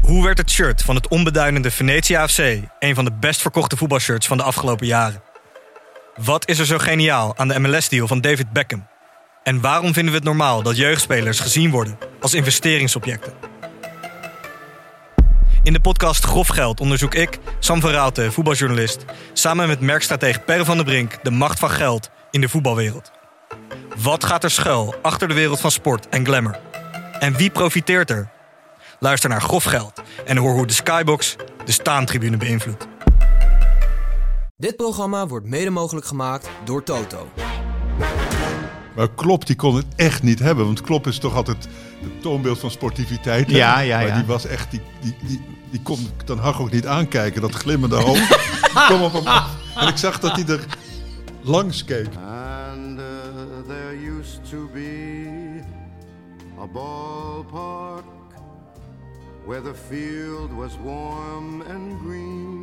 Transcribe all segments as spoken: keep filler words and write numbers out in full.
Hoe werd het shirt van het onbeduidende Venetia F C een van de best verkochte voetbalshirts van de afgelopen jaren? Wat is er zo geniaal aan de M L S-deal van David Beckham? En waarom vinden we het normaal dat jeugdspelers gezien worden als investeringsobjecten? In de podcast Grof Geld onderzoek ik, Sam van Raalte, voetbaljournalist, samen met merkstratege Per van der Brink de macht van geld in de voetbalwereld. Wat gaat er schuil achter de wereld van sport en glamour? En wie profiteert er? Luister naar Grof Geld en hoor hoe de Skybox de staantribune beïnvloedt. Dit programma wordt mede mogelijk gemaakt door Toto. Maar Klopp die kon het echt niet hebben. Want Klopp is toch altijd het toonbeeld van sportiviteit. Ja, ja, maar ja. die was echt, die, die, die, die kon ik Dan Hag ook niet aankijken. Dat glimmende hoofd kwam op hem af. En ik zag dat hij er langs keek. And uh, there used to be a ballpark where the field was warm and green.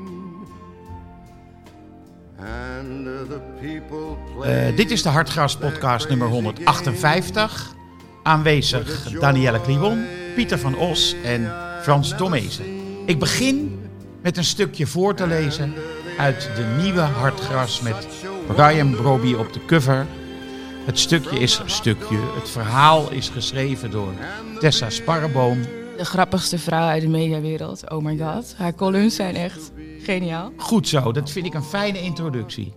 And uh, the people played. Uh, dit is de Hartgras podcast nummer honderdachtenvijftig. Aanwezig Danielle Kliwon, Pieter van Os en Frans Domezen. Ik begin met een stukje voor te lezen uit de nieuwe Hartgras met Brian Brobby op de cover. Het stukje is een stukje. Het verhaal is geschreven door Tessa Sparreboom. De grappigste vrouw uit de mediawereld. Oh my god. Haar columns zijn echt geniaal. Goed zo, dat vind ik een fijne introductie.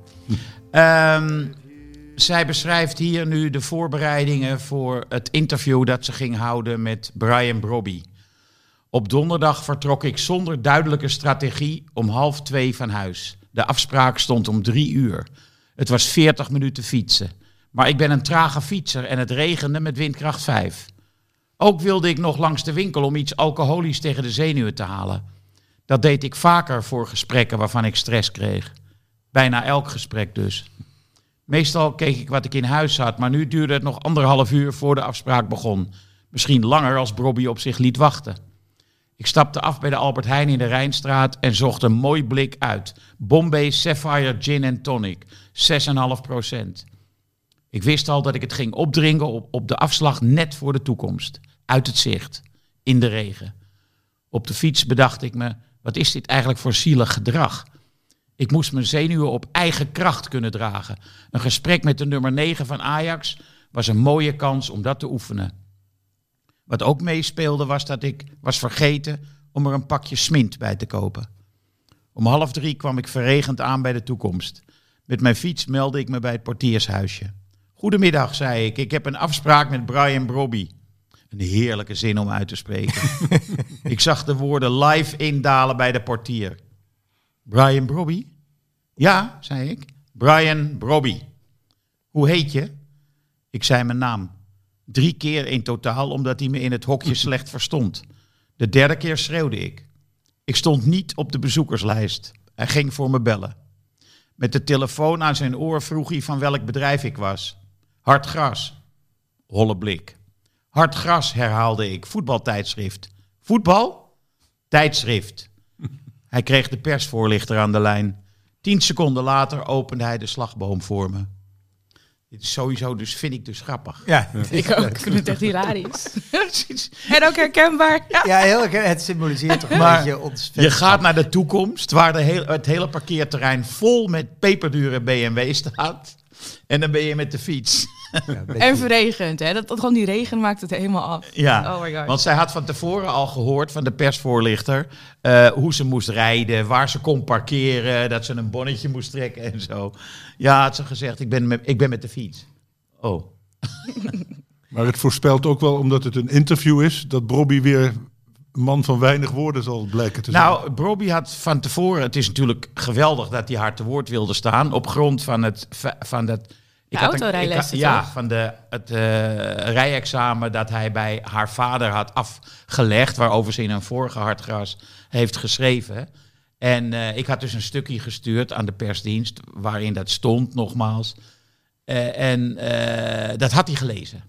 Um, zij beschrijft hier nu de voorbereidingen voor het interview dat ze ging houden met Brian Brobby. Op donderdag vertrok ik zonder duidelijke strategie om half twee van huis. De afspraak stond om drie uur. Het was veertig minuten fietsen. Maar ik ben een trage fietser en het regende met windkracht vijf. Ook wilde ik nog langs de winkel om iets alcoholisch tegen de zenuwen te halen. Dat deed ik vaker voor gesprekken waarvan ik stress kreeg. Bijna elk gesprek dus. Meestal keek ik wat ik in huis had, maar nu duurde het nog anderhalf uur voor de afspraak begon. Misschien langer als Brobby op zich liet wachten. Ik stapte af bij de Albert Heijn in de Rijnstraat en zocht een mooi blik uit. Bombay Sapphire Gin and Tonic, zes komma vijf procent. Ik wist al dat ik het ging opdrinken op, op de afslag net voor de toekomst. Uit het zicht, in de regen. Op de fiets bedacht ik me, wat is dit eigenlijk voor zielig gedrag? Ik moest mijn zenuwen op eigen kracht kunnen dragen. Een gesprek met de nummer negen van Ajax was een mooie kans om dat te oefenen. Wat ook meespeelde was dat ik was vergeten om er een pakje Smint bij te kopen. Om half drie kwam ik verregend aan bij de toekomst. Met mijn fiets meldde ik me bij het portiershuisje. Goedemiddag, zei ik. Ik heb een afspraak met Brian Brobby. Een heerlijke zin om uit te spreken. Ik zag de woorden live indalen bij de portier. Brian Brobby? Ja, zei ik. Brian Brobby. Hoe heet je? Ik zei mijn naam. Drie keer in totaal, omdat hij me in het hokje slecht verstond. De derde keer schreeuwde ik. Ik stond niet op de bezoekerslijst. Hij ging voor me bellen. Met de telefoon aan zijn oor vroeg hij van welk bedrijf ik was. Hartgras. Holle blik. Hartgras, herhaalde ik. Voetbaltijdschrift. Voetbal? Tijdschrift. Hij kreeg de persvoorlichter aan de lijn. Tien seconden later opende hij de slagboom voor me. Dit is sowieso, dus vind ik dus grappig. Ja, Ik ook. Ik vind het echt hilarisch. En ook herkenbaar. Ja. ja heel erg. Het symboliseert toch een Maar beetje ons. je gaat naar de toekomst, waar de heel, het hele parkeerterrein vol met peperdure B M W staat. En dan ben je met de fiets. Ja, En verregend. Hè? Dat, dat gewoon die regen maakt het helemaal af. Ja, Oh my god. want zij had van tevoren al gehoord van de persvoorlichter uh, hoe ze moest rijden, waar ze kon parkeren, dat ze een bonnetje moest trekken en zo. Ja, had ze gezegd, ik ben met, ik ben met de fiets. Oh. Maar het voorspelt ook wel, omdat het een interview is, dat Brobby weer een man van weinig woorden zal blijken te zijn. Nou, Brobby had van tevoren, het is natuurlijk geweldig dat hij haar te woord wilde staan, op grond van het van dat. De Ik had een- autorijlessen, ik had- Ja, toch? van de, het uh, rijexamen dat hij bij haar vader had afgelegd, waarover ze in een vorige Hartgras heeft geschreven. En uh, ik had dus een stukje gestuurd aan de persdienst, waarin dat stond, nogmaals. Uh, en uh, dat had hij gelezen.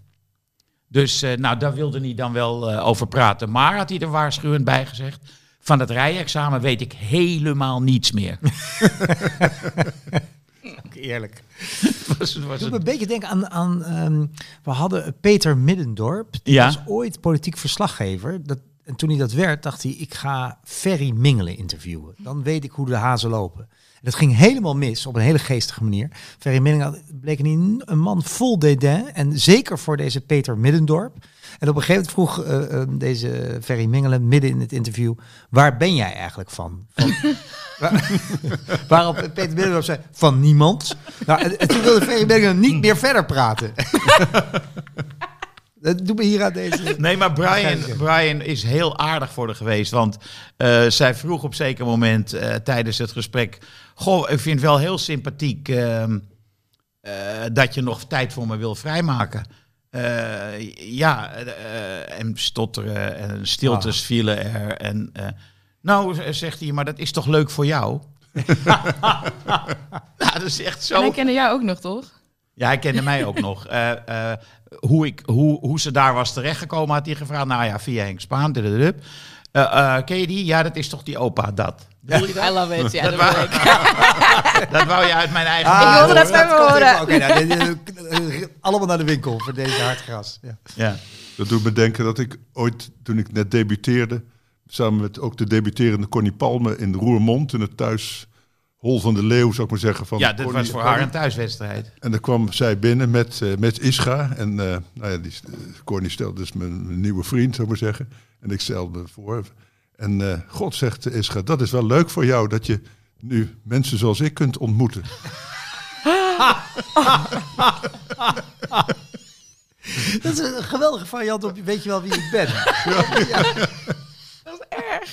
Dus uh, nou, daar wilde hij dan wel uh, over praten. Maar had hij er waarschuwend bij gezegd, van het rijexamen weet ik helemaal niets meer. eerlijk. was, was Doe me het... een beetje denken aan... aan um, we hadden Peter Middendorp. Die Ja. was ooit politiek verslaggever. Dat, En toen hij dat werd, dacht hij, ik ga Ferry Mingelen interviewen. Dan weet ik hoe de hazen lopen. En dat ging helemaal mis, op een hele geestige manier. Ferry Mingelen bleek een, een man vol dédain. En zeker voor deze Peter Middendorp. En op een gegeven moment vroeg uh, uh, deze Ferry Mingelen midden in het interview, waar ben jij eigenlijk van? van waar, waarop Peter Middendorp zei, van niemand. Nou, en, en toen wilde Ferry Mingelen niet meer verder praten. Dat doe me hier aan deze... Nee, maar Brian, Brian is heel aardig voor haar geweest. Want uh, zij vroeg op zeker moment uh, tijdens het gesprek, goh, ik vind het wel heel sympathiek uh, uh, dat je nog tijd voor me wil vrijmaken. Uh, ja, uh, en stotteren en stiltes ah. vielen er. En, uh, nou, zegt hij, maar dat is toch leuk voor jou? Nou, dat is echt zo. En hij kende jou ook nog, toch? Ja, hij kende mij ook nog. Uh, uh, hoe, ik, hoe, hoe ze daar was terechtgekomen, had hij gevraagd. Nou ja, via Henk Spaan. Uh, uh, ken je die? Ja, dat is toch die opa, dat. Wil je dat? I love it, ja, dat, dat wou, wil ik. Dat wou je uit mijn eigen... Ah, ik wilde dat van me horen. Oké, nou, dit, dit, allemaal naar de winkel voor deze hartgras. Ja. Ja. Dat doet me denken dat ik ooit, toen ik net debuteerde, samen met ook de debuterende Connie Palme in Roermond, in het thuis Hol van de Leeuw, zou ik maar zeggen. Van ja, dat Connie, was voor haar een thuiswedstrijd. En dan kwam zij binnen met, uh, met Ischa. En uh, nou ja, die, uh, Connie stelde dus mijn, mijn nieuwe vriend, zou ik maar zeggen. En ik stelde me voor. En uh, God, zegt Ischa, dat is wel leuk voor jou, dat je nu mensen zoals ik kunt ontmoeten. Dat is een geweldige variant op, weet je wel wie ik ben. Ja. Ja. Dat is erg.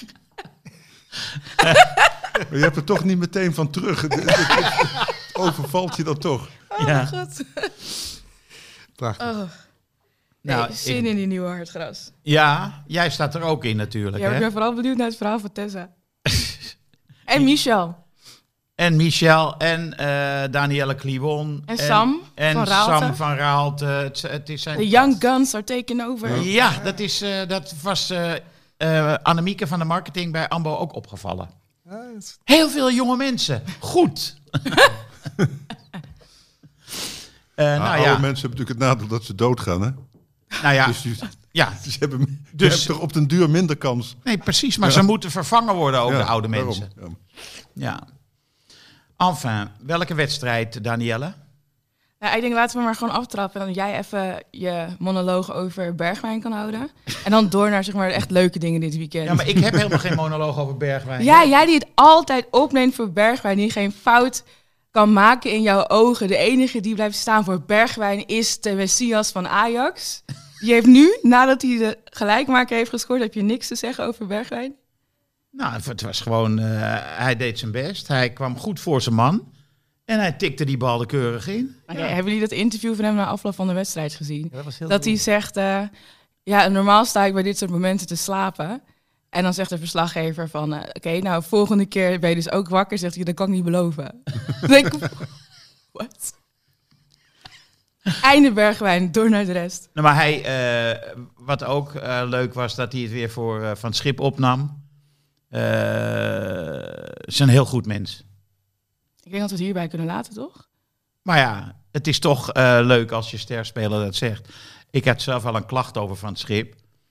Maar je hebt er toch niet meteen van terug. Het, het, het overvalt je dan toch. Oh ja. mijn god. Prachtig. Oh. Nee, Nou, zin ik, in die nieuwe Hartgras. ja, jij staat er ook in natuurlijk. Ja, hè? ik ben vooral benieuwd naar het verhaal van Tessa. En Michel. En Michel en uh, Danielle Kliwon. En Sam en van Raalte. Sam van Raalte. Het, het is zijn... The Young Guns are taking over. Ja, dat, is, uh, dat was uh, uh, Annemieke van de marketing bij Ambo ook opgevallen. Heel veel jonge mensen. Goed. uh, nou, nou oude ja. mensen hebben natuurlijk het nadeel dat ze doodgaan, hè? Nou ja. Dus, die, ja. dus ze hebben, dus, Dus- hebben toch op den duur minder kans. Nee, precies. Maar Ja. ze moeten vervangen worden, ook Ja, de oude daarom. mensen. Ja. Ja. Enfin, welke wedstrijd, Danielle? Nou, ik denk, laten we maar gewoon aftrappen. En dan jij even je monoloog over Bergwijn kan houden. En dan door naar zeg maar echt leuke dingen dit weekend. Ja, maar ik heb helemaal geen monoloog over Bergwijn. Ja, jij die het altijd opneemt voor Bergwijn, die geen fout kan maken in jouw ogen. De enige die blijft staan voor Bergwijn is de Messias van Ajax. Die heeft nu, nadat hij de gelijkmaker heeft gescoord, heb je niks te zeggen over Bergwijn? Nou, het was gewoon, uh, hij deed zijn best. Hij kwam goed voor zijn man. En hij tikte die bal er keurig in. Okay, hebben jullie dat interview van hem na afloop van de wedstrijd gezien? Ja, dat was heel dat hij zegt, uh, ja, normaal sta ik bij dit soort momenten te slapen. En dan zegt de verslaggever van, uh, oké, okay, nou, volgende keer ben je dus ook wakker. Zegt hij, dat kan ik niet beloven. Dan denk ik, wat? Einde Bergwijn, door naar de rest. Nou, maar hij, uh, wat ook uh, leuk was, dat hij het weer voor uh, Van het Schip opnam. Uh, is een heel goed mens. Ik denk dat we het hierbij kunnen laten, toch? Maar ja, het is toch uh, leuk als je sterspeler dat zegt. Ik had zelf wel een klacht over Van het Schip.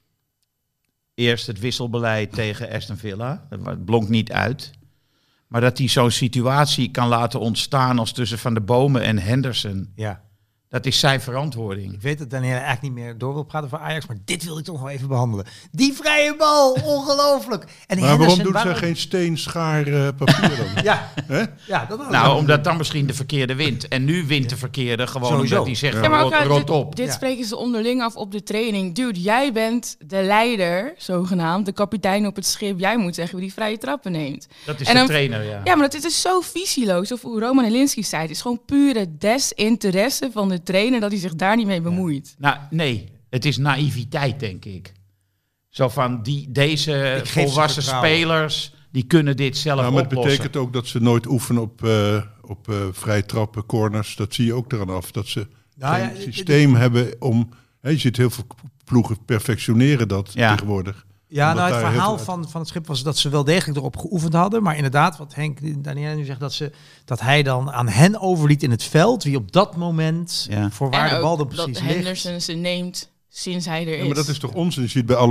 Eerst het wisselbeleid tegen Aston Villa. Dat blonk niet uit. Maar dat hij zo'n situatie kan laten ontstaan als tussen Van de Bomen en Henderson. Ja. Dat is zijn verantwoording. Ik weet dat Daniel eigenlijk niet meer door wil praten voor Ajax, maar dit wil ik toch nog even behandelen. Die vrije bal, ongelooflijk. En Maar Henderson, waarom doet waarom... zij geen steen, schaar, uh, papier dan? Ja, Hè? ja dat was Nou, omdat dan misschien de verkeerde wint. En nu wint de verkeerde gewoon Sowieso. omdat hij zegt, Ja. Ja, maar ook, rot, uh, rot dit, op. dit Ja. spreken ze onderling af op de training. Dude, jij bent de leider, zogenaamd, de kapitein op het schip. Jij moet zeggen wie die vrije trappen neemt. Dat is En de dan- trainer, ja. Ja, maar dat is zo visieloos. Of hoe Roman Helinski zei, het is gewoon pure desinteresse van de trainer dat hij zich daar niet mee bemoeit. Nou, nee, het is naïviteit, denk ik. Zo van, die, deze Ik geef ze volwassen vertrouwen. spelers, die kunnen dit zelf Nou, maar het oplossen. betekent ook dat ze nooit oefenen op, uh, op uh, vrije trappen, corners. Dat zie je ook eraan af. Dat ze Nou geen ja, dit- systeem hebben om... Hè, je ziet heel veel ploegen perfectioneren dat Ja. tegenwoordig. Ja, Omdat nou, het daar heel verhaal veel- van, van het schip was dat ze wel degelijk erop geoefend hadden. Maar inderdaad, wat Henk Daniel nu zegt, dat, ze, dat hij dan aan hen overliet in het veld. Wie op dat moment Ja. voor waar En de bal ook dan precies dat ligt. Henderson ze neemt sinds hij er is. Ja, maar dat is toch onzin? Je ziet bij alle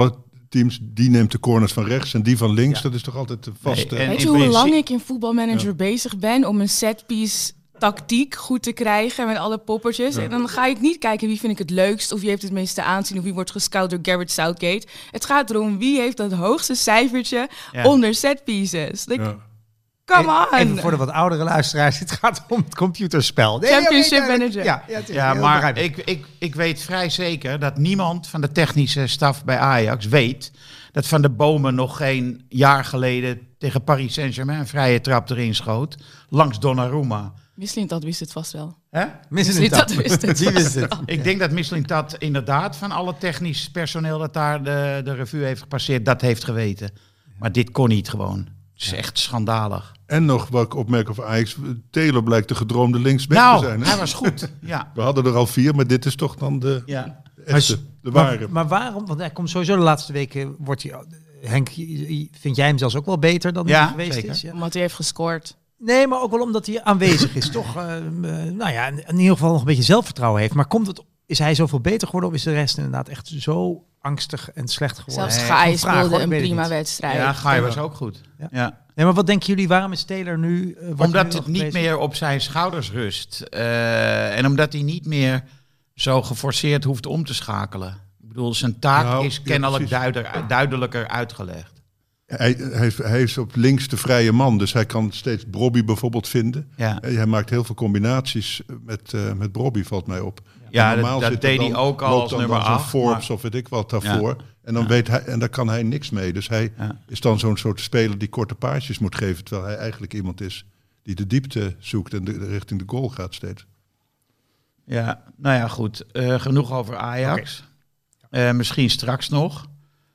teams, die neemt de corners van rechts en die van links. Ja. Dat is toch altijd de vaste... Nee, en- Weet in je hoe principe- lang ik in voetbalmanager ja. bezig ben om een setpiece tactiek goed te krijgen met alle poppertjes? Ja. En dan ga ik niet kijken wie vind ik het leukst of wie heeft het meeste aanzien of wie wordt gescout door Garrett Southgate. Het gaat erom wie heeft dat hoogste cijfertje Ja. onder setpieces. Like, Ja. come on! Even voor de wat oudere luisteraars, het gaat om het computerspel. Nee, Championship oké, nee, manager. Ja, ja, het is Ja, heel maar begrijpelijk. ik, ik, ik weet vrij zeker dat niemand van de technische staf bij Ajax weet dat Van der Bomen nog geen jaar geleden tegen Paris Saint-Germain een vrije trap erin schoot. Langs Donnarumma. Misschien dat wist het vast wel. Hè? Missen Niet het dat wist het Wie vast wist het? wel. Ik denk dat Michelin dat inderdaad van alle technisch personeel dat daar de, de revue heeft gepasseerd, dat heeft geweten. Maar dit kon niet gewoon. Het is echt schandalig. En nog wat ik opmerk over Ajax. Taylor blijkt de gedroomde linksback Nou, te zijn. Hè? hij was goed. Ja. We hadden er al vier, maar dit is toch dan de, Ja. de echte, de ware. Maar, maar waarom? Want hij komt sowieso de laatste weken, wordt hij, Henk, vind jij hem zelfs ook wel beter dan Ja, hij geweest zeker. is? Ja. Omdat hij heeft gescoord. Nee, maar ook wel omdat hij aanwezig is, toch? Uh, uh, nou ja, in ieder geval nog een beetje zelfvertrouwen heeft. Maar komt het, is hij zoveel beter geworden of is de rest inderdaad echt zo angstig en slecht geworden? Zelfs Nee, Gaai een vraag, speelde hoor, ik een weet het prima niet. wedstrijd. Ja, Gaai was ook goed. Ja. Ja. Nee, maar wat denken jullie, waarom is Taylor nu... Uh, wordt hij Omdat nu het nog niet geprezen? meer op zijn schouders rust. Uh, en omdat hij niet meer zo geforceerd hoeft om te schakelen. Ik bedoel, zijn taak Nou, is ja, kennelijk precies. duider, duidelijker uitgelegd. Hij, hij, is, hij is op links de vrije man, dus hij kan steeds Brobby bijvoorbeeld vinden. Ja, Eh, Hij maakt heel veel combinaties met, uh, met Brobby, valt mij op. ja En dat, normaal dat zit er deed dan- hij ook al loopt als dan nummer dan zo'n acht. Forbes maar- of weet ik wat daarvoor. Ja. En, dan Ja. weet hij, en daar kan hij niks mee. Dus hij Ja. is dan zo'n soort speler die korte paasjes moet geven. Terwijl hij eigenlijk iemand is die de diepte zoekt en de, de richting de goal gaat steeds. Ja, nou ja, goed. Uh, genoeg over Ajax. Okay. Uh, misschien straks nog.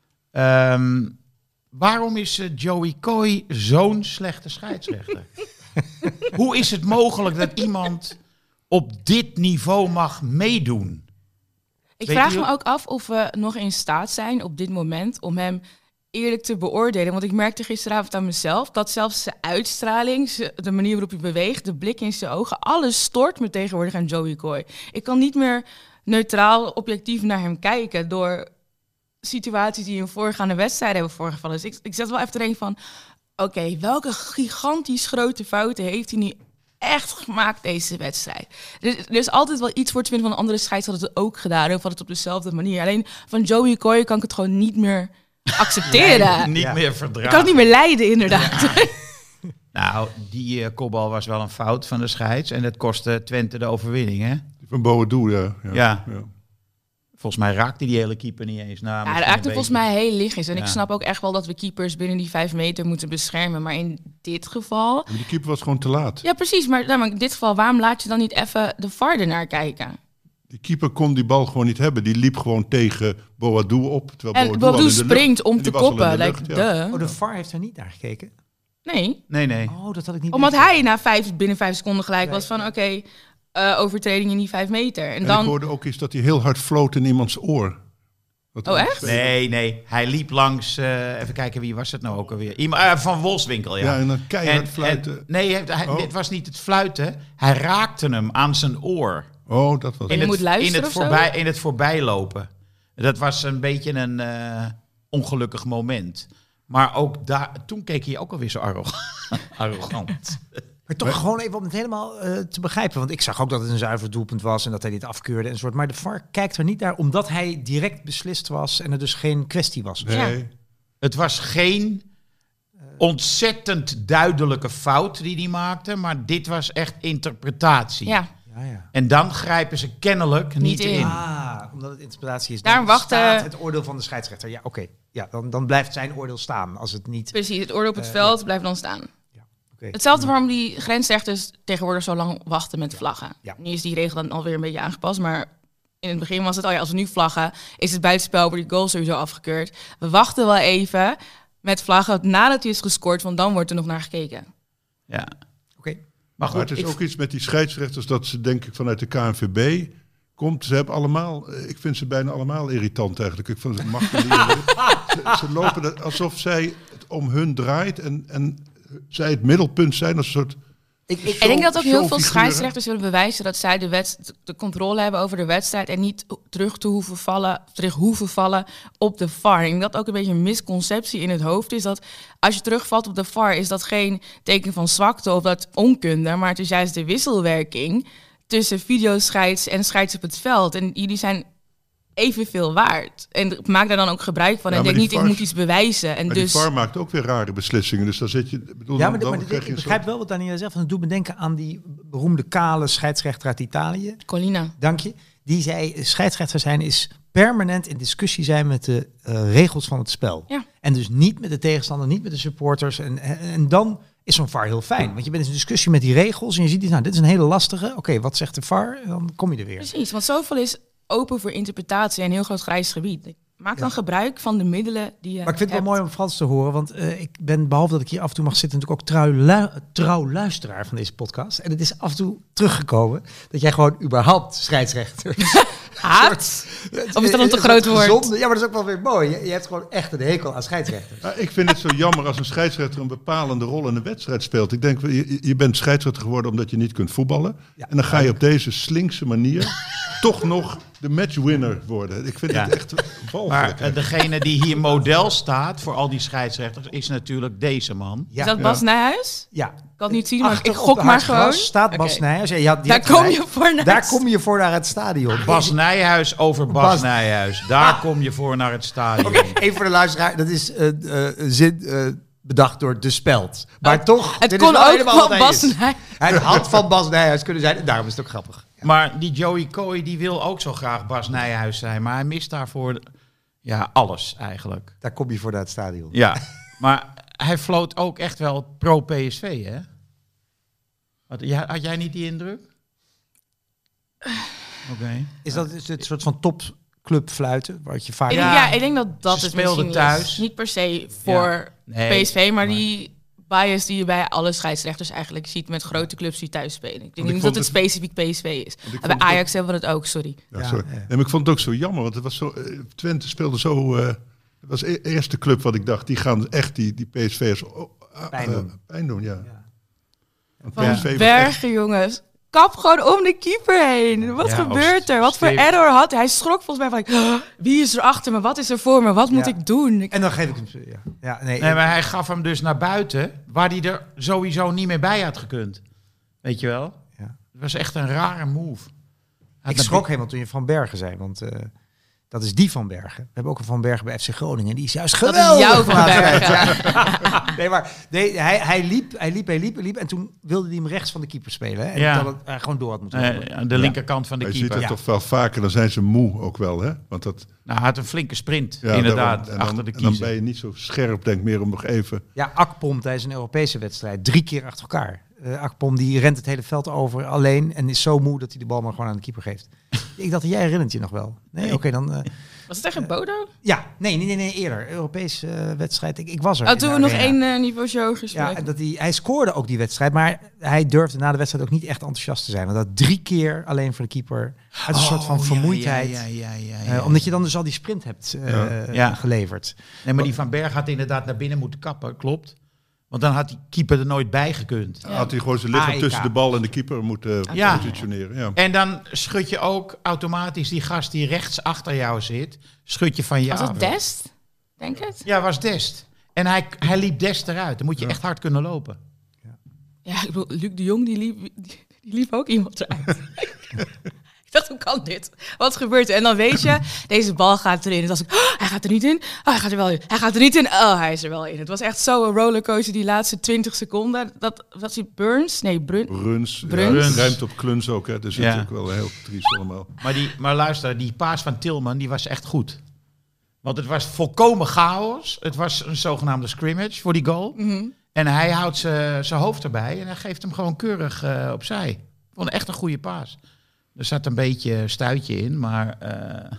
Um, waarom is uh, Joey Coy zo'n slechte scheidsrechter? Hoe is het mogelijk dat iemand op dit niveau mag meedoen? Ik Weet vraag je- me ook af of we nog in staat zijn op dit moment om hem eerlijk te beoordelen. Want ik merkte gisteravond aan mezelf dat zelfs zijn uitstraling, z'n- de manier waarop hij beweegt, de blik in zijn ogen, alles stoort me tegenwoordig aan Joey Coy. Ik kan niet meer neutraal, objectief naar hem kijken door situaties die in voorgaande wedstrijden hebben voorgevallen. Dus ik, ik zat wel even te denken van, oké, okay, welke gigantisch grote fouten heeft hij nu echt gemaakt deze wedstrijd? Er, er is altijd wel iets voor te vinden van een andere scheidsrechter had het ook gedaan, of had het op dezelfde manier. Alleen van Joey Coy kan ik het gewoon niet meer accepteren. Nee, niet Ja. meer Ik verdragen. kan het niet meer leiden, inderdaad. Nou, die uh, kopbal was wel een fout van de scheids. En dat kostte Twente de overwinning, hè? Van Boadu, ja. Ja. Ja. ja. Volgens mij raakte die hele keeper niet eens. Nou, Ja, misschien dat een raakte volgens beetje. mij heel lichtjes. En Ja. ik snap ook echt wel dat we keepers binnen die vijf meter moeten beschermen. Maar in dit geval... Maar die keeper was gewoon te laat. Ja, precies. Maar, nou, maar in dit geval, waarom laat je dan niet even de V A R ernaar kijken? Die keeper kon die bal gewoon niet hebben. Die liep gewoon tegen Boadu op. Terwijl En Boadu al Boadu in de lucht- springt om en te die was al in de koppen. lucht, Like, ja. duh. Oh, de V A R heeft er niet naar gekeken? Nee. Nee, nee. Oh, dat had ik niet Omdat meegekregen. hij na vijf, binnen vijf seconden gelijk was van... oké, okay, uh, overtreding in die vijf meter. En, En dan... ik hoorde ook eens dat hij heel hard floot in iemands oor. Dat Oh, was- echt? Nee, nee. Hij liep langs... uh, even kijken, wie was het nou ook alweer? Iemand, uh, van Wolfswinkel, ja. Ja, en dan keihard En- fluiten. en- nee, hij, hij- Oh. het was niet het fluiten. Hij raakte hem aan zijn oor. Oh, dat was En je het, moet luisteren in het, of zo? voorbij, in het voorbijlopen. Dat was een beetje een uh, ongelukkig moment. Maar ook daar, toen keek hij ook alweer zo arrogant. arrogant. Maar toch gewoon even om het helemaal uh, te begrijpen. Want ik zag ook dat het een zuiver doelpunt was en dat hij dit afkeurde enzovoort. Maar de V A R kijkt er niet naar omdat hij direct beslist was en er dus geen kwestie was. Nee. Ja. Het was geen ontzettend duidelijke fout die hij maakte, maar dit was echt interpretatie. Ja, Ja, ja. En dan grijpen ze kennelijk niet, Niet in. in. Ah, omdat het interpretatie is. Daarom Dan wachten- staat het oordeel van de scheidsrechter. Ja, oké. Okay. Ja, dan, dan blijft zijn oordeel staan als het niet... precies. Het oordeel op het Uh, veld blijft dan staan. Okay. Hetzelfde waarom die grensrechters tegenwoordig zo lang wachten met vlaggen. Ja. Nu is die regel dan alweer een beetje aangepast, maar in het begin was het, oh ja, als we nu vlaggen, is het buitenspel, wordt die goal sowieso afgekeurd. We wachten wel even met vlaggen nadat hij is gescoord, want dan wordt er nog naar gekeken. Ja. Oké. Maar Maar goed, het is ik- ook iets met die scheidsrechters dat ze denk ik vanuit de K N V B komt. Ze hebben allemaal, ik vind ze bijna allemaal irritant eigenlijk. Ik vind ze machtig. ze, ze lopen er alsof zij het om hun draait en, en zij het middelpunt zijn als een soort Ik, ik, Ik denk dat ook heel veel showfiguren. scheidsrechters willen bewijzen dat zij de, wet, de controle hebben over de wedstrijd en niet terug te hoeven vallen, terug hoeven vallen op de V A R. Ik denk dat ook een beetje een misconceptie in het hoofd is dat als je terugvalt op de V A R is dat geen teken van zwakte of dat onkunde, maar het is juist de wisselwerking tussen videoscheids en scheids op het veld. En jullie zijn evenveel waard. En maak daar dan ook gebruik van. Ja, en maar denk die niet, ik V A R moet iets bewijzen. En Maar dus... die V A R maakt ook weer rare beslissingen. Dus dan zit je... Bedoel, Ja, dan, maar, dan maar dit- krijg je ik een begrijp soort- wel wat Daniela zegt. Want het doet me denken aan die beroemde kale scheidsrechter uit Italië. Colina. Dank je. Die zei, scheidsrechter zijn is permanent in discussie zijn met de uh, regels van het spel. Ja. En dus niet met de tegenstander, niet met de supporters. En, en, en dan is zo'n V A R heel fijn. Want je bent in een discussie met die regels en je ziet, nou, dit is een hele lastige. Oké, okay, wat zegt de V A R? Dan kom je er weer. Precies, want zoveel is open voor interpretatie en een heel groot grijs gebied. Maak dan Ja. gebruik van de middelen die je Maar ik vind het hebt. wel mooi om Frans te horen, want uh, ik ben, behalve dat ik hier af en toe mag zitten, natuurlijk ook trouw, lu- trouw luisteraar van deze podcast. En het is af en toe teruggekomen dat jij gewoon überhaupt scheidsrechter Haat? Of is dat een te groot woord? Zonde. Ja, maar dat is ook wel weer mooi. Je, je hebt gewoon echt een hekel aan scheidsrechters. Ja, ik vind het zo jammer als een scheidsrechter een bepalende rol in een wedstrijd speelt. Ik denk, je, je bent scheidsrechter geworden omdat je niet kunt voetballen. Ja. En dan ga je op deze slinkse manier toch nog de matchwinner worden. Ik vind Ja. het echt Maar walgelijk. uh, degene die hier model staat voor al die scheidsrechters is natuurlijk deze man. Ja, Is dat Bas Nijhuis? ja. Ik kan het niet zien, maar Achter ik op gok de maar Hartgras gewoon. staat Bas Oké. Nijhuis. Ja, je had- je Daar hebt kom gelijk. je voor naar Daar het- kom je voor naar het stadion. Bas Nijhuis over Bas, Bas- Nijhuis. Daar kom je voor naar het stadion. Oké, even voor de luisteraar. Dat is uh, uh, een zin uh, bedacht door De Speld. Maar toch, Het dit kon is wel ook helemaal van wat hij Bas is. Nijhuis. Hij had van Bas Nijhuis kunnen zijn. En daarom is het ook grappig. Ja. Maar die Joey Coy die wil ook zo graag Bas Nijhuis zijn. Maar hij mist daarvoor de- ja, alles eigenlijk. Daar kom je voor naar het stadion. Ja, maar hij floot ook echt wel pro-P S V, hè? Had, ja, had jij niet die indruk? Oké. Is dat is het soort van topclub fluiten? Wat je vaak... Ik Ja. denk, ja, ik denk dat dat Ze het speelden misschien thuis. is. Niet per se voor Nee, P S V, maar maar- die bias die je bij alle scheidsrechters eigenlijk ziet met grote clubs die thuis spelen. Ik denk ik niet vond dat het het- specifiek P S V is. vond En bij het Ajax hebben we dat ook, sorry. Ja, Ja, sorry. ja. Nee, maar ik vond het ook zo jammer, want het was zo, eh, Twente speelde zo... eh, het was de eerste club wat ik dacht, die gaan echt die, die P S V'ers oh, ah, Pijn eh, doen. pijn doen, ja. Ja. Want Van P S V was echt- Bergen, jongens. Kap gewoon om de keeper heen. Wat Ja, gebeurt er? Wat voor Steven- error had hij? Hij schrok volgens mij van, oh, wie is er achter me? Wat is er voor me? Wat moet Ja. ik doen? Ik- En dan geef ik hem... Ja, ja nee, Nee, maar hij gaf hem dus naar buiten, waar hij er sowieso niet meer bij had gekund. Weet je wel? Ja. Het was echt een rare move. Hij had ik naar schrok helemaal toen je Van Bergen zei, want uh, dat is die Van Bergen. We hebben ook een Van Bergen bij F C Groningen. Die is juist Dat is geweldig. jouw Van laatst. Bergen. Ja. Nee, maar nee, hij, hij, liep, hij liep, hij liep, hij liep. En toen wilde hij hem rechts van de keeper spelen. Hè? En Ja. dat het hij gewoon door had moeten lopen. Eh, aan de linkerkant van de Maar je ziet keeper. het Ja. toch wel vaker, dan zijn ze moe ook wel, hè? Want dat, Nou, hij had een flinke sprint, ja, inderdaad, daarom. En achter dan, de en dan kiezer. ben je niet zo scherp, denk ik, meer om nog even... Ja, Akpom tijdens een Europese wedstrijd. Drie keer achter elkaar. Uh, Akpom die rent het hele veld over alleen. En is zo moe dat hij de bal maar gewoon aan de keeper geeft. Ik dacht, jij herinnert je nog wel. Nee, Nee. oké, okay, dan... Uh, Was het tegen Bodo? ja, nee, nee, nee, nee eerder. Europese uh, wedstrijd. Ik, ik was er. Oh, in toen de we nog arena. één uh, niveau hoger gespeeld. Ja, en dat hij, hij scoorde ook die wedstrijd, maar hij durfde na de wedstrijd ook niet echt enthousiast te zijn. Want dat drie keer alleen voor de keeper uit een soort van Oh, ja, vermoeidheid. Ja, ja, ja, ja, Uh, ja. omdat je dan dus al die sprint hebt uh, Ja. Ja. geleverd. Nee, maar die Van Berg had inderdaad naar binnen moeten kappen, klopt. Want dan had die keeper er nooit bij gekund. Ja. Had hij gewoon zijn lichaam A E K. tussen de bal en de keeper moeten Ja. positioneren. Ja. En dan schud je ook automatisch die gast die rechts achter jou zit, schud je van je Was af. dat Dest? Denk het? Ja, was Dest. En hij, hij liep Dest eruit. Dan moet je Ja. echt hard kunnen lopen. Ja, ik bedoel, Luc de Jong, die liep, die, die liep ook iemand eruit. Ik dacht, hoe kan dit? Wat gebeurt er? En dan weet je, deze bal gaat erin. En dan dacht ik, oh, hij gaat er niet in. Oh, hij gaat er wel in. Hij gaat er niet in. Oh, hij is er wel in. Het was echt zo een rollercoaster die laatste twintig seconden. Dat was die Burns? Nee, Brun. Bruns, Bruns. Ja, ruimte op Kluns ook. Hè. Dus Ja. het is ook wel heel triest allemaal. Maar, die, maar luister, die paas van Tilman, die was echt goed. Want het was volkomen chaos. Het was een zogenaamde scrimmage voor die goal. Mhm. En hij houdt zijn hoofd erbij en hij geeft hem gewoon keurig uh, opzij. Ik vond het echt een goede paas. Er zat een beetje stuitje in, maar... Uh...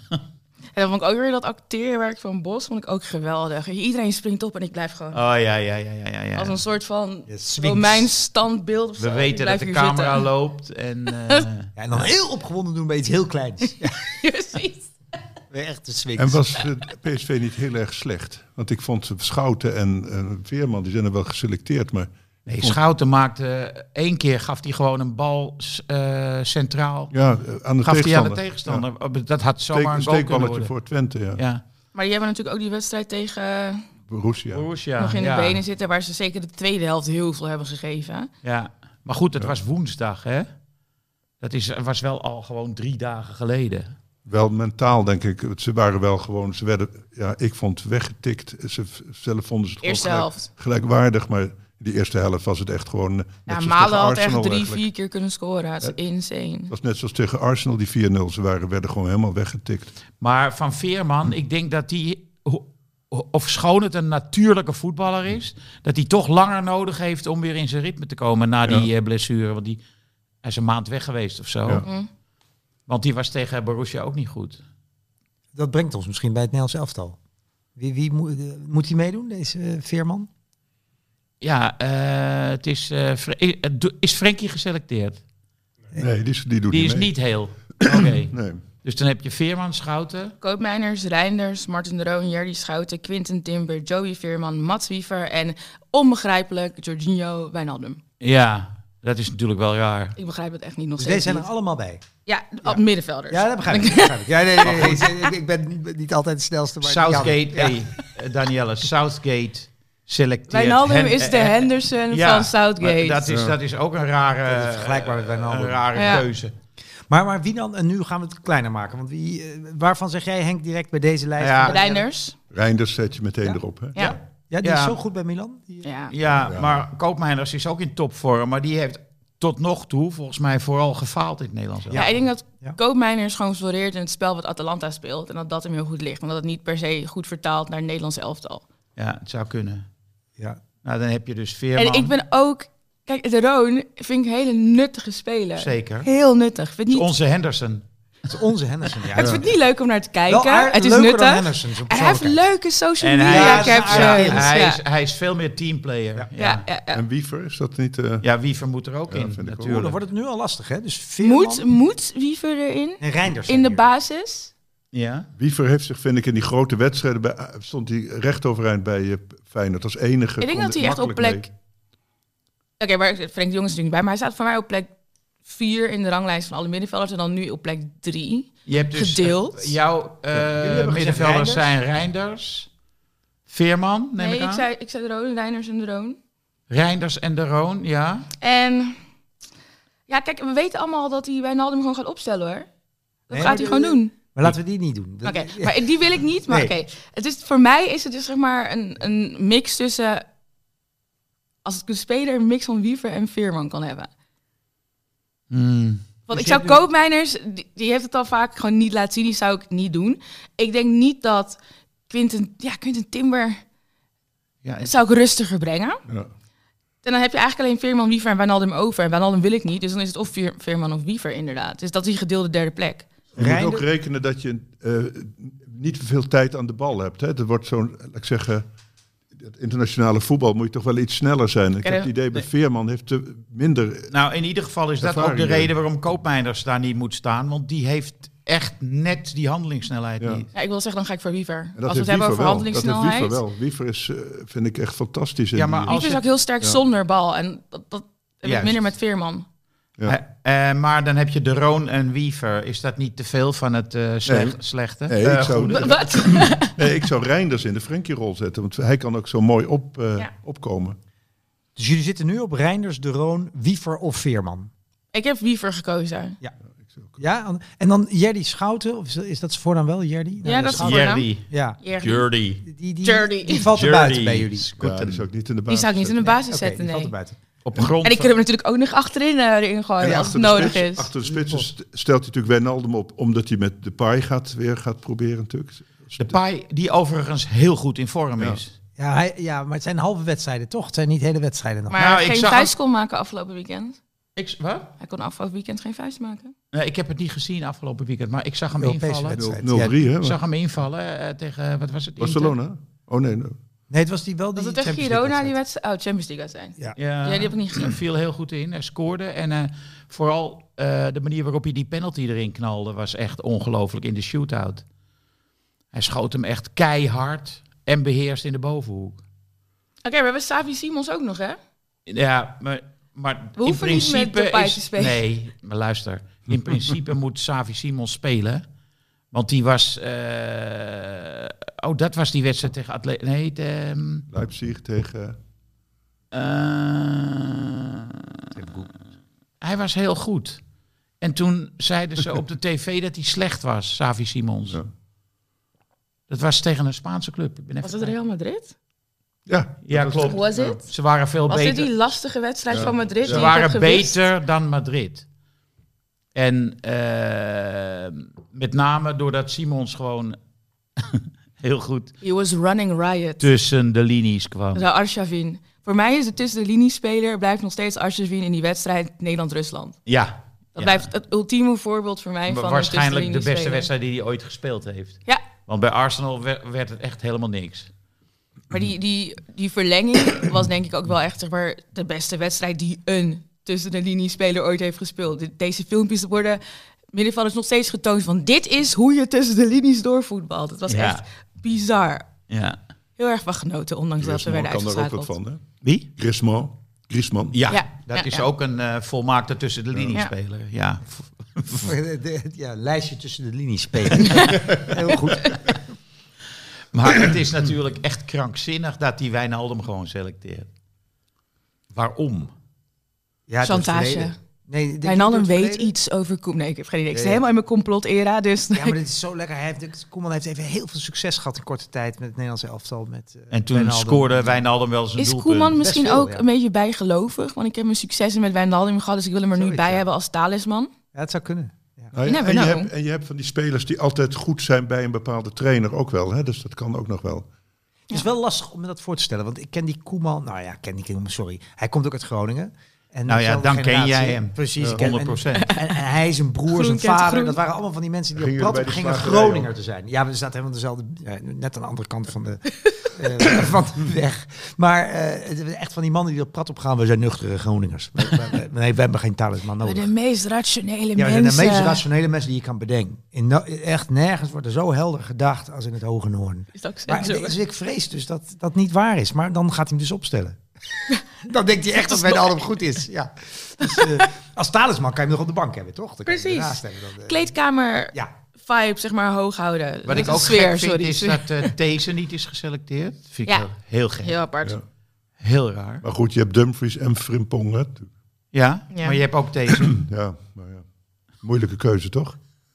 En dan vond ik ook weer dat acteerwerk van Bos vond ik ook geweldig. Iedereen springt op en ik blijf gewoon Oh ja, ja, ja, ja, ja. ja. als een soort van Ja, Sphinx. Romeins standbeeld of zo. We Ik weten dat blijf de hier camera zitten. loopt en... Uh... Ja, en dan heel opgewonden doen bij iets heel kleins. Ja, Precies. weer echt een swing. En was uh, P S V niet heel erg slecht? Want ik vond Schouten en uh, Veerman, die zijn er wel geselecteerd. Maar Nee, Schouten maakte één keer gaf hij gewoon een bal uh, centraal. Ja, aan de gaf tegenstander. hij aan de tegenstander. Ja. Dat had zomaar Steek, een goal kunnen worden. voor Twente, ja. ja. Maar die hebben natuurlijk ook die wedstrijd tegen Borussia. Borussia nog in ja. de benen zitten, waar ze zeker de tweede helft heel veel hebben gegeven. Ja, maar goed, het ja. was woensdag, hè? Dat is, was wel al gewoon drie dagen geleden. Wel mentaal, denk ik. Ze waren wel gewoon, ze werden, ja, ik vond weggetikt. Ze zelf vonden ze het eerste gelijk, helft. gelijkwaardig, maar in die eerste helft was het echt gewoon. Net Ja, zoals Malen tegen had Arsenal echt drie, eigenlijk. vier keer kunnen scoren. Dat is Ja. insane. Het was net zoals tegen Arsenal, die vier nul. Ze waren, werden gewoon helemaal weggetikt. Maar Van Veerman, ik denk dat die, of schoon het een natuurlijke voetballer is, dat hij toch langer nodig heeft om weer in zijn ritme te komen na die Ja. blessure. Want die, hij is een maand weg geweest of zo. Ja. Mm. Want die was tegen Borussia ook niet goed. Dat brengt ons misschien bij het Nederlands elftal. Wie, wie moet, uh, moet hij meedoen, deze uh, Veerman? Ja, uh, het is, uh, Fre- is Frenkie geselecteerd? Nee, die, die doet Die niet is mee. niet heel. Oké. Okay. Nee. Dus dan heb je Veerman, Schouten. Koopmeiners, Reinders, Martin de Roon, Jerdy Schouten, Quinten Timber, Joey Veerman, Mats Wiever en onbegrijpelijk Jorginho Wijnaldum. Ja, dat is natuurlijk wel raar. Ik begrijp het echt niet nog Dus steeds deze zijn er niet. allemaal bij. Ja, op middenvelders. Ja, dat begrijp ik. Dat begrijp ik. Ja, nee, nee, nee, nee, ik, ik ben niet altijd de snelste. Maar Southgate, ja. hey, Danielle, Southgate selecteert... Wijnaldum Hen- is de eh, eh, Henderson ja, van Southgate. maar Dat is, Ja. dat is ook een rare, Dat is vergelijkbaar met Wijnaldum. een rare Ja. keuze. Maar, maar wie dan? En nu gaan we het kleiner maken. Want wie, uh, waarvan zeg jij, Henk, direct bij deze lijst? Ja. van- Reinders. Reinders zet je meteen Ja. erop. Hè? Ja. Ja, die Ja. is zo goed bij Milan. Die, Ja. Ja, Ja. maar Koopmeiners is ook in topvorm. Maar die heeft tot nog toe volgens mij vooral gefaald in het Nederlands. Ja, ik denk dat Ja. Koopmeiners gewoon floreert in het spel wat Atalanta speelt. En dat dat hem heel goed ligt. Omdat het niet per se goed vertaalt naar het Nederlands elftal. Ja, het zou kunnen. ja. Nou, dan heb je dus Veerman. En ik ben ook... Kijk, de Roon vind ik een hele nuttige speler. Zeker. Heel nuttig. Ik vind Het is niet, onze Henderson. Het is onze Henderson. Ja. het vind ik niet leuk om naar te Wel kijken. aard- Het is leuker dan nuttig. Henderson, zo'n En hij heeft persoonlijkheid. leuke social En hij, media is- captions. ja, Ja, hij, ja. is, hij is veel meer teamplayer. Ja, Ja, ja. ja, ja. En Wiever, is dat niet... eh, ja Wiever moet er ook Ja, in, vind ik ook. Oh, natuurlijk. dan wordt het nu al lastig, hè? Dus Veerman Moet, moet Wiever erin? en Reinders. In de hier. basis? Ja. Wiever heeft zich, vind ik, in die grote wedstrijden... Bij, stond hij recht overeind bij eh, Feyenoord als enige. Ik denk kon dat hij echt op makkelijk plek... Oké, maar Frenkie de Jong is natuurlijk niet bij. Maar hij staat voor mij op plek vier in de ranglijst van alle middenvelders. En dan nu op plek drie. Je hebt dus Gedeeld. eh, jouw uh, hebben gezegd middenvelders Reinders. zijn Reinders, Veerman, neem Nee, ik ik aan. zei, ik zei de Roon, Reiners en de Roon. Reinders en de Roon, ja. En ja, kijk, we weten allemaal dat hij Wijnaldum gewoon gaat opstellen, hoor. Dat Nee, gaat maar hij de- gewoon doen. Maar laten we die niet doen. Oké, Dat- maar die wil ik niet. Maar Nee. oké, het is voor mij is het dus zeg maar een, een mix tussen... Als ik een speler een mix van Wiever en Veerman kan hebben. Hmm. Want Dus ik je zou hebt nu- Koopmeiners, die, die heeft het al vaak gewoon niet laten zien. Die zou ik niet doen. Ik denk niet dat Quinten, ja, Quinten Timber Ja, dat zou ik rustiger brengen. Ja. En dan heb je eigenlijk alleen Veerman, Wiever en Wijnaldum over. En Wijnaldum wil ik niet, dus dan is het of Veer- Veerman of Wiever inderdaad. Dus dat is die gedeelde derde plek. Je Reinder- moet ook rekenen dat je uh, niet veel tijd aan de bal hebt. Hè. Er wordt zo'n, laat ik zeggen, het internationale voetbal moet je toch wel iets sneller zijn. Ik Oké, heb het idee bij Veerman heeft te minder... Nou, in ieder geval is dat Ervaring, ook de ja. reden waarom Koopmeiners daar niet moet staan. Want die heeft echt net die handelingssnelheid Ja. niet. Ja, ik wil zeggen, dan ga ik voor Wiever. En dat Als we het heeft hebben Wiever over wel. Dat heeft handelingssnelheid. Wiever wel. Wiever is, uh, vind ik echt fantastisch. In Ja, maar die, als Wiever is het- ook heel sterk Ja. zonder bal. En dat, dat heb ik Juist. minder met Veerman. Ja. Eh, eh, maar dan heb je de Roon en Wiever. Is dat niet te veel van het eh, slecht, Nee. slechte? Nee, Eh, ik zou, goede. W- Wat? nee, ik zou Reinders in de Frenkie-rol zetten. Want hij kan ook zo mooi op, uh, Ja. opkomen. Dus jullie zitten nu op Reinders, De Roon, Wiever of Veerman. Ik heb Wiever gekozen. Ja, en dan Jerdy Schouten, of is dat, is dat zijn voornaam wel, Jerdy? Nou, Ja, dat is Schouten. Jerdy. Ja, Jerdy. Jerdy. die, die, Jerdy. die valt er Jerdy. buiten bij jullie. Ja, die zou ik niet in de Die basis zou ik niet in de zetten. basis Oké, zetten, die valt nee. er buiten. Op grond En ik van- kan hem natuurlijk ook nog achterin eh, erin gooien En als het achter de nodig spits, is. achter de spitsen st- stelt hij natuurlijk Wijnaldum op, omdat hij met de paai gaat, weer gaat proberen natuurlijk. De Pai, die overigens heel goed in vorm Ja. is. Ja, hij, ja, maar het zijn halve wedstrijden, toch? Het zijn niet hele wedstrijden nog. Maar Nou, ik geen zag vuist kon maken afgelopen weekend. Ik, wat? Hij kon afgelopen weekend geen vuist maken. Nee, ik heb het niet gezien afgelopen weekend, maar ik zag hem Europese invallen. wedstrijd. nul drie, hè? Ik zag hem invallen eh, tegen, wat was het? Inter? Barcelona? Oh nee, nee. Nee, het was die wel die Was het tegen Champions League Girona die wedstrijd. wedstrijd? Oh, Champions League wedstrijd. Ja. Ja, Ja, die heb ik niet gezien. Hij viel heel goed in. Hij scoorde. En uh, vooral uh, de manier waarop hij die penalty erin knalde was echt ongelooflijk in de shootout. Hij schoot hem echt keihard en beheerst in de bovenhoek. Oké, we hebben Savi Simons ook nog, hè? Ja, maar, maar We in hoeven niet met principe Depay is... te spelen. Nee, maar luister. In principe moet Xavi Simons spelen. Want die was... Uh, oh, dat was die wedstrijd tegen Atletico. Nee, de... Um, Leipzig tegen... Uh, hij was heel goed. En toen zeiden ze op de tv dat hij slecht was, Xavi Simons. Ja. Dat was tegen een Spaanse club. Ik ben even Was het Real Madrid? Ja, ja, klopt. Was het? Ze waren veel Was beter. dit die lastige wedstrijd Ja. van Madrid? Ze die waren ik heb gewist? beter dan Madrid. En uh, met name doordat Simons gewoon heel goed He was running riot. tussen de linies kwam. Dat Arshavin. Voor mij is het tussen de liniespeler blijft nog steeds Arshavin in die wedstrijd Nederland-Rusland. Ja. Dat ja. blijft het ultieme voorbeeld voor mij van waarschijnlijk een de beste tussen wedstrijd die hij ooit gespeeld heeft. Ja. Want bij Arsenal werd, werd het echt helemaal niks. Maar die, die, die verlenging was denk ik ook wel echt zeg maar, de beste wedstrijd die een tussen de liniespeler ooit heeft gespeeld. De- Deze filmpjes worden middenvelders nog steeds getoond van dit is hoe je tussen de linies doorvoetbalt. Het was Ja. echt bizar. Ja. Heel erg van genoten, ondanks dat we Griezmann werden kan er ook wat uitgeschakeld. van, hè? Wie? Griezmann. Griezmann. Ja, Ja, dat ja, is ja. ook een uh, volmaakte tussen de linies Ja. speler. Ja. De- de- ja, lijstje tussen de linies spelen. Heel goed. Maar het is natuurlijk echt krankzinnig dat die Wijnaldum gewoon selecteert. Waarom? Ja, door het Chantage. verleden. Nee, denk je Wijnaldum door het weet verleden? iets over Koeman. Nee, ik heb geen idee. Ik Ja, zit ja. helemaal in mijn complot-era, dus... Ja, maar dit is zo lekker. Hij heeft, Koeman heeft even heel veel succes gehad in korte tijd met het Nederlandse elftal. Met, uh, En toen Wijnaldum. scoorde Wijnaldum wel zijn Is doelpunt. Koeman misschien Best veel, ook ja. een beetje bijgelovig? Want ik heb mijn successen met Wijnaldum gehad, dus ik wil hem er nu Zoiets, bij ja. hebben als talisman. Ja, het zou kunnen. Ja. Nou ja, You never en, je know. hebt, en je hebt van die spelers die altijd goed zijn bij een bepaalde trainer ook wel. Hè? Dus dat kan ook nog wel. Het is wel lastig om me dat voor te stellen, want ik ken die Koeman. Nou ja, ik ken die Koeman, sorry. Hij komt ook uit Groningen. En Nou ja, dezelfde dan ken generatie. jij hem. Precies. Ja, ik ken- honderd procent. En, en, en hij, zijn broer, Groen zijn kent vader, groen. dat waren allemaal van die mensen die op Gingen pad bij op de gingen slagerij Groninger ook. te zijn. Ja, we zaten helemaal dezelfde, ja, net aan de andere kant van de, uh, van de weg. Maar uh, het is echt van die mannen die op pad op gaan, we zijn nuchtere Groningers. We, we, we, nee, we hebben geen talisman We nodig. de meest rationele Ja, we zijn mensen. de meest rationele mensen die je kan bedenken. In no- echt nergens wordt er zo helder gedacht als in het Hoge Noorden. Is dat ook Maar zo? dus ik vrees dus dat dat niet waar is. Maar dan gaat hij hem dus opstellen. Dan denkt hij echt dat Wijnaldum goed is. Ja. Dus, uh, als talisman kan je hem nog op de bank hebben, toch? Dan kan je hem Precies. ernaast hebben. Dan, uh, Kleedkamer Ja. vibe, zeg maar, hoog houden. Wat Dat ik is ook de sfeer, gek vind sorry. is dat uh, deze niet is geselecteerd. Vind ik Ja. heel, heel gek. Heel apart. Ja. Heel raar. Maar goed, je hebt Dumfries en Frimpong. Hè? Ja, Ja. maar je hebt ook deze. Ja, maar ja. Moeilijke keuze, toch?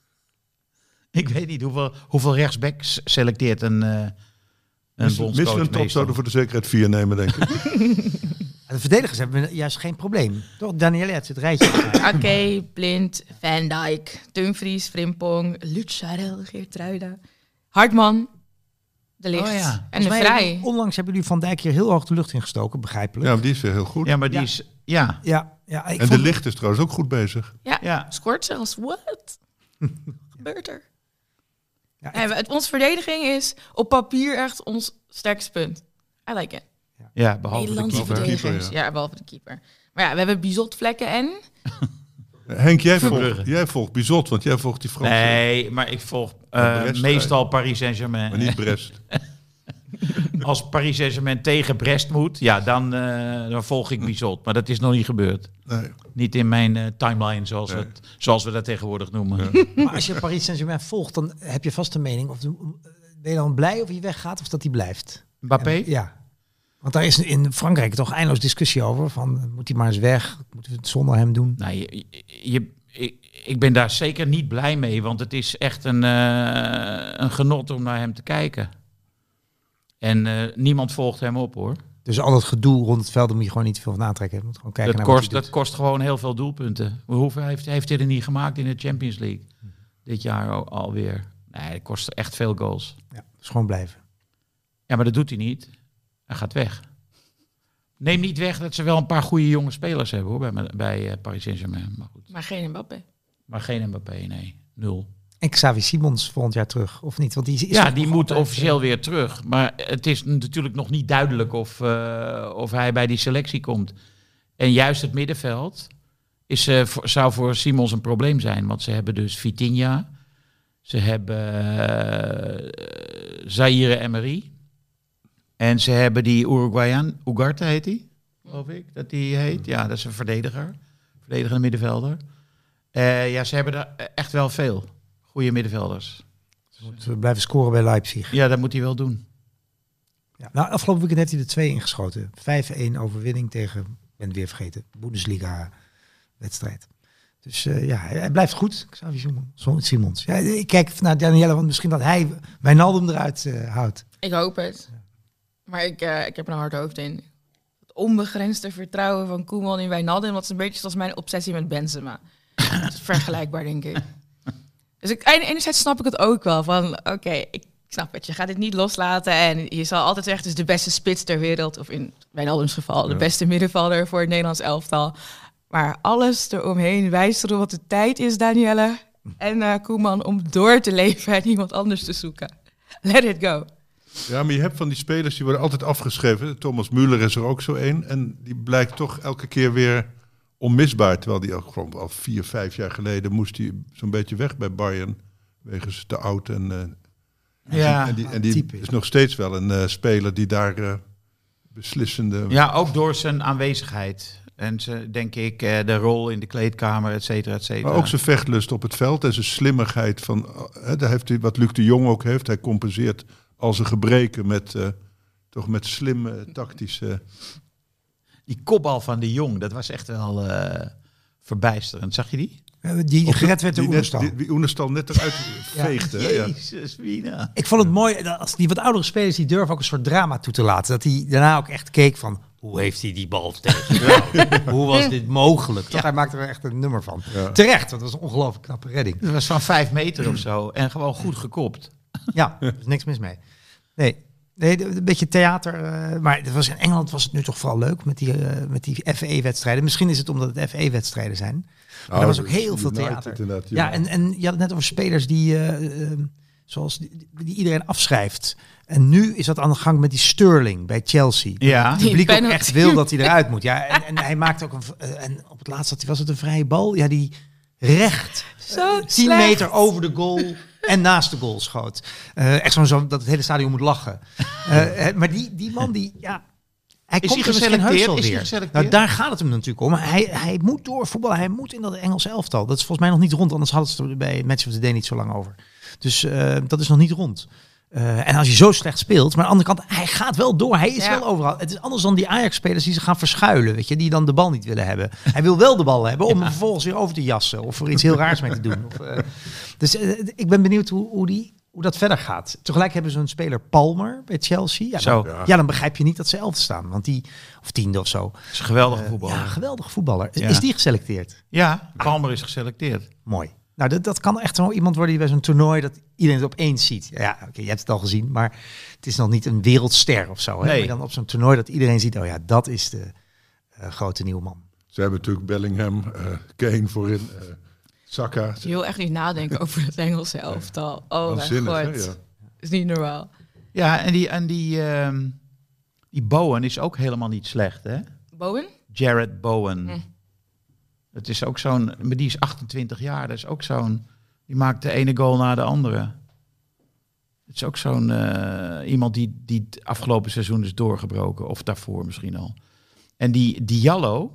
Ik weet niet hoeveel, hoeveel rechtsbacks selecteert een, uh, een Misschien bondscoach een top meestal. zouden voor de zekerheid vier nemen, denk ik. De verdedigers hebben juist geen probleem. Toch? Daniel heeft het rijtje. Ake, Blind, Van Dijk, Dumfries, Frimpong, Lucharel, Geertruida, Hartman, De Ligt Oh ja. en de Volgens mij Vrij. hebben- Onlangs hebben jullie Van Dijk hier heel hoog de lucht ingestoken, begrijpelijk. Ja, maar die is weer heel goed. Ja, maar die Ja. is... Ja, Ja, ja, ik en vond- de licht is trouwens ook goed bezig. Ja, ja. scoort zelfs. What? Gebeurt er? ja, ik- En we- het, onze verdediging is op papier echt ons sterkste punt. I like it. ja, behalve de Nederlandse keeper. keeper, verdedigers. ja. Ja, behalve de keeper. Maar ja, we hebben Bizotvlekken en... Henk, jij Verbrugge. volgt, jij volgt Bizot, want jij volgt die Franse. Nee, maar ik volg uh, Maar Brest, meestal Paris Saint-Germain. Maar niet Brest. Als Paris Saint-Germain tegen Brest moet, ja, dan, uh, dan volg ik Bizot. Maar dat is nog niet gebeurd. Nee. Niet in mijn uh, timeline, zoals, Nee. het, zoals we dat tegenwoordig noemen. Ja. Maar als je Paris Saint-Germain volgt, dan heb je vast een mening. Of ben je dan blij of hij weggaat of dat hij blijft? Mbappé? En- ja. Want daar is in Frankrijk toch eindeloos discussie over. Van, moet hij maar eens weg? Moeten we het zonder hem doen? Nou, je, je, ik, ik ben daar zeker niet blij mee, want het is echt een, uh, een genot om naar hem te kijken. En uh, niemand volgt hem op, hoor. Dus al dat gedoe rond het veld, daar moet je gewoon niet te veel van aantrekken. Je moet gewoon kijken Dat naar kost, wat hij dat kost gewoon heel veel doelpunten. Hoeveel heeft, heeft hij er niet gemaakt in de Champions League? Dit jaar al- alweer. Nee, dat kost echt veel goals. doet. Ja, dus gewoon blijven. Ja, maar dat doet hij niet. Hij gaat weg. Neem niet weg dat ze wel een paar goede jonge spelers hebben, hoor, bij, bij uh, Paris Saint-Germain. Maar goed. Maar geen Mbappé. Maar geen Mbappé, nee. Nul. En Xavi Simons volgend jaar terug, of niet? Want die is Ja, toch die nog moet altijd, officieel eh, weer terug. Maar het is natuurlijk nog niet duidelijk of, uh, of hij bij die selectie komt. En juist het middenveld is, uh, voor, zou voor Simons een probleem zijn. Want ze hebben dus Vitinha. Ze hebben uh, Zaire Emery. En ze hebben die Uruguayan, Ugarte heet hij? geloof ik, dat die heet. Ja, dat is een verdediger. Verdedigende middenvelder. Uh, ja, ze hebben er echt wel veel goede middenvelders. Ze moeten blijven scoren bij Leipzig. Ja, dat moet hij wel doen. Ja, nou, afgelopen weekend heeft hij er twee ingeschoten. vijf-een overwinning tegen, ik ben het weer vergeten, Bundesliga-wedstrijd. Dus uh, ja, hij, hij blijft goed. Xavi Simons. Ja, ik kijk naar Danielle, want misschien dat hij Wijnaldum eruit uh, houdt. Ik hoop het. Maar ik, uh, ik heb er een hard hoofd in. Het onbegrensde vertrouwen van Koeman in Wijnaldum, dat is een beetje zoals mijn obsessie met Benzema. Dat is vergelijkbaar, denk ik. Dus ik, enerzijds snap ik het ook wel. Van, oké, okay, ik snap het. Je gaat dit niet loslaten. En je zal altijd zeggen, het is de beste spits ter wereld. Of in Wijnaldums geval, de ja. beste middenvelder voor het Nederlands elftal. Maar alles eromheen wijst erop wat de tijd is, Danielle. En uh, Koeman, om door te leven en iemand anders te zoeken. Let it go. Ja, maar je hebt van die spelers, die worden altijd afgeschreven. Thomas Müller is er ook zo een. En die blijkt toch elke keer weer onmisbaar. Terwijl die al, gewoon al vier, vijf jaar geleden moest hij zo'n beetje weg bij Bayern. Wegens te oud. En, uh, ja, en die, en die is nog steeds wel een uh, speler die daar uh, beslissende... Ja, ook door zijn aanwezigheid. En ze, denk ik, uh, de rol in de kleedkamer, et cetera, et cetera. Maar ook zijn vechtlust op het veld en zijn slimmigheid. Van, uh, daar heeft hij, wat Luc de Jong ook heeft. Hij compenseert al zijn gebreken met, uh, toch met slimme, tactische... Die kopbal van de Jong, dat was echt wel uh, verbijsterend. Zag je die? Uh, die gered werd door Oenerstal. Die, die Oenerstal net eruit veegde. Ja. Jezus, Wiener. Ik vond het mooi, als die wat oudere spelers, die durven ook een soort drama toe te laten. Dat hij daarna ook echt keek van, hoe heeft hij die bal tegengehouden? Hoe was dit mogelijk? Ja. Hij maakte er echt een nummer van. Ja. Terecht, dat was een ongelooflijk knappe redding. Het was van vijf meter of zo en gewoon goed gekopt. Ja, er is niks mis mee. Nee. Nee, een beetje theater. Uh, maar het was in Engeland was het nu toch vooral leuk met die, uh, met die F A wedstrijden. Misschien is het omdat het F A wedstrijden zijn. Maar oh, er was ook heel veel theater. Ja, en, en je had het net over spelers die, uh, uh, zoals die, die iedereen afschrijft. En nu is dat aan de gang met die Sterling bij Chelsea. Ja. Het publiek ook echt wil dat hij eruit moet. Ja, en, en hij maakte ook een. Uh, en op het laatst was het een vrije bal. Ja, die recht. Zo tien slecht. meter over de goal. En naast de goal schoot. Uh, echt zo'n zo dat het hele stadion moet lachen. Uh, maar die, die man, die, ja, hij is komt hij er misschien heus wel is weer. Hij nou, daar gaat het hem natuurlijk om. Hij, hij moet door voetballen. Hij moet in dat Engelse elftal. Dat is volgens mij nog niet rond. Anders hadden ze het er bij Match of the Day niet zo lang over. Dus uh, dat is nog niet rond. Uh, en als je zo slecht speelt, maar aan de andere kant, hij gaat wel door. Hij is ja. wel overal. Het is anders dan die Ajax-spelers die zich gaan verschuilen, weet je, die dan de bal niet willen hebben. Hij wil wel de bal hebben om ja. hem vervolgens weer over te jassen of er iets heel raars mee te doen. Of, uh, dus uh, ik ben benieuwd hoe, hoe, die, hoe dat verder gaat. Tegelijk hebben ze een speler Palmer bij Chelsea. Ja, zo. Dan, ja. ja, dan begrijp je niet dat ze elfde staan, want die of tiende of zo. Dat is een geweldige uh, voetballer. Ja, geweldige voetballer. Ja. Is die geselecteerd? Ja, Palmer is geselecteerd. Mooi. Nou, dat, dat kan echt zo iemand worden die bij zo'n toernooi dat iedereen het opeens ziet. Ja, oké, okay, je hebt het al gezien, maar het is nog niet een wereldster of zo. Hè? Nee. Maar dan op zo'n toernooi dat iedereen ziet, oh ja, dat is de uh, grote nieuwe man. Ze hebben natuurlijk Bellingham, uh, Kane voorin, uh, Saka. Je wil echt niet nadenken over het Engelse elftal. Oh mijn god, hè, ja. Is niet normaal. Ja, en die, en die, uh, die Bowen is ook helemaal niet slecht, hè? Bowen? Jared Bowen. Hm. Het is ook zo'n, maar die is achtentwintig jaar, dat is ook zo'n, die maakt de ene goal na de andere. Het is ook zo'n uh, iemand die, die het afgelopen seizoen is doorgebroken, of daarvoor misschien al. En die Diallo,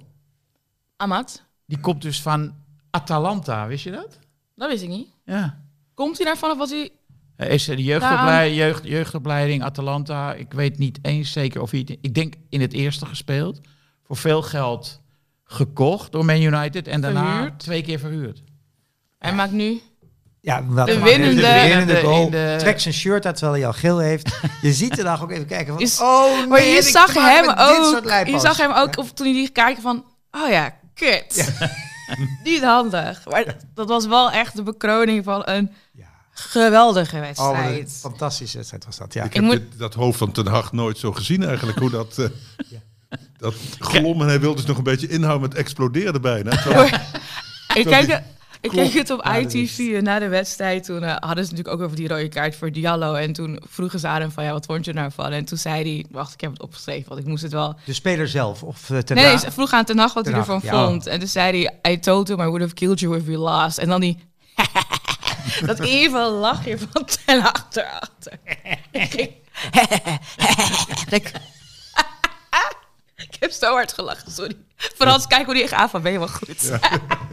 Amat, die komt dus van Atalanta, wist je dat? Dat wist ik niet. Ja. Komt hij daarvan of was hij... Hij is de jeugdopleiding, jeugd, jeugdopleiding Atalanta. Ik weet niet eens zeker of hij, ik denk in het eerste gespeeld, voor veel geld gekocht door Man United en daarna verhuurd. twee keer verhuurd. Hij ja. maakt nu ja, wat de winnende, de winnende goal. De... Trekt zijn shirt uit terwijl hij al geel heeft. Je ziet er dan ook even kijken van, is, oh nee, maar je zag hem ook. Je pas. zag hem ook, of toen hij die kijken van, oh ja, kut. Ja. Niet handig. Maar dat was wel echt de bekroning van een ja. geweldige wedstrijd. Oh, een fantastische wedstrijd was dat, ja. Ik, ik heb moet... dit, dat hoofd van Ten Hag nooit zo gezien eigenlijk, hoe dat... Uh... ja. Dat glom en hij wilde dus nog een beetje inhouden, met explodeerde bijna. ik kijk, ik keek het op I T V na de wedstrijd. Toen uh, hadden ze natuurlijk ook over die rode kaart voor Diallo. En toen vroegen ze aan hem van, ja, wat vond je daarvan? En toen zei hij, wacht, ik heb het opgeschreven, want ik moest het wel... De speler zelf? Of uh, Ten Nee, nee, ze vroeg aan Ten Hag wat Ten hij ervan ja. vond. En toen zei hij, I told him I would have killed you if we lost. En dan die... dat even lachje van Ten Hag erachter. Ik ging... Ik heb heb zo hard gelachen, sorry. Frans, kijk hoe die echt aan van, ben je wel goed? Ja.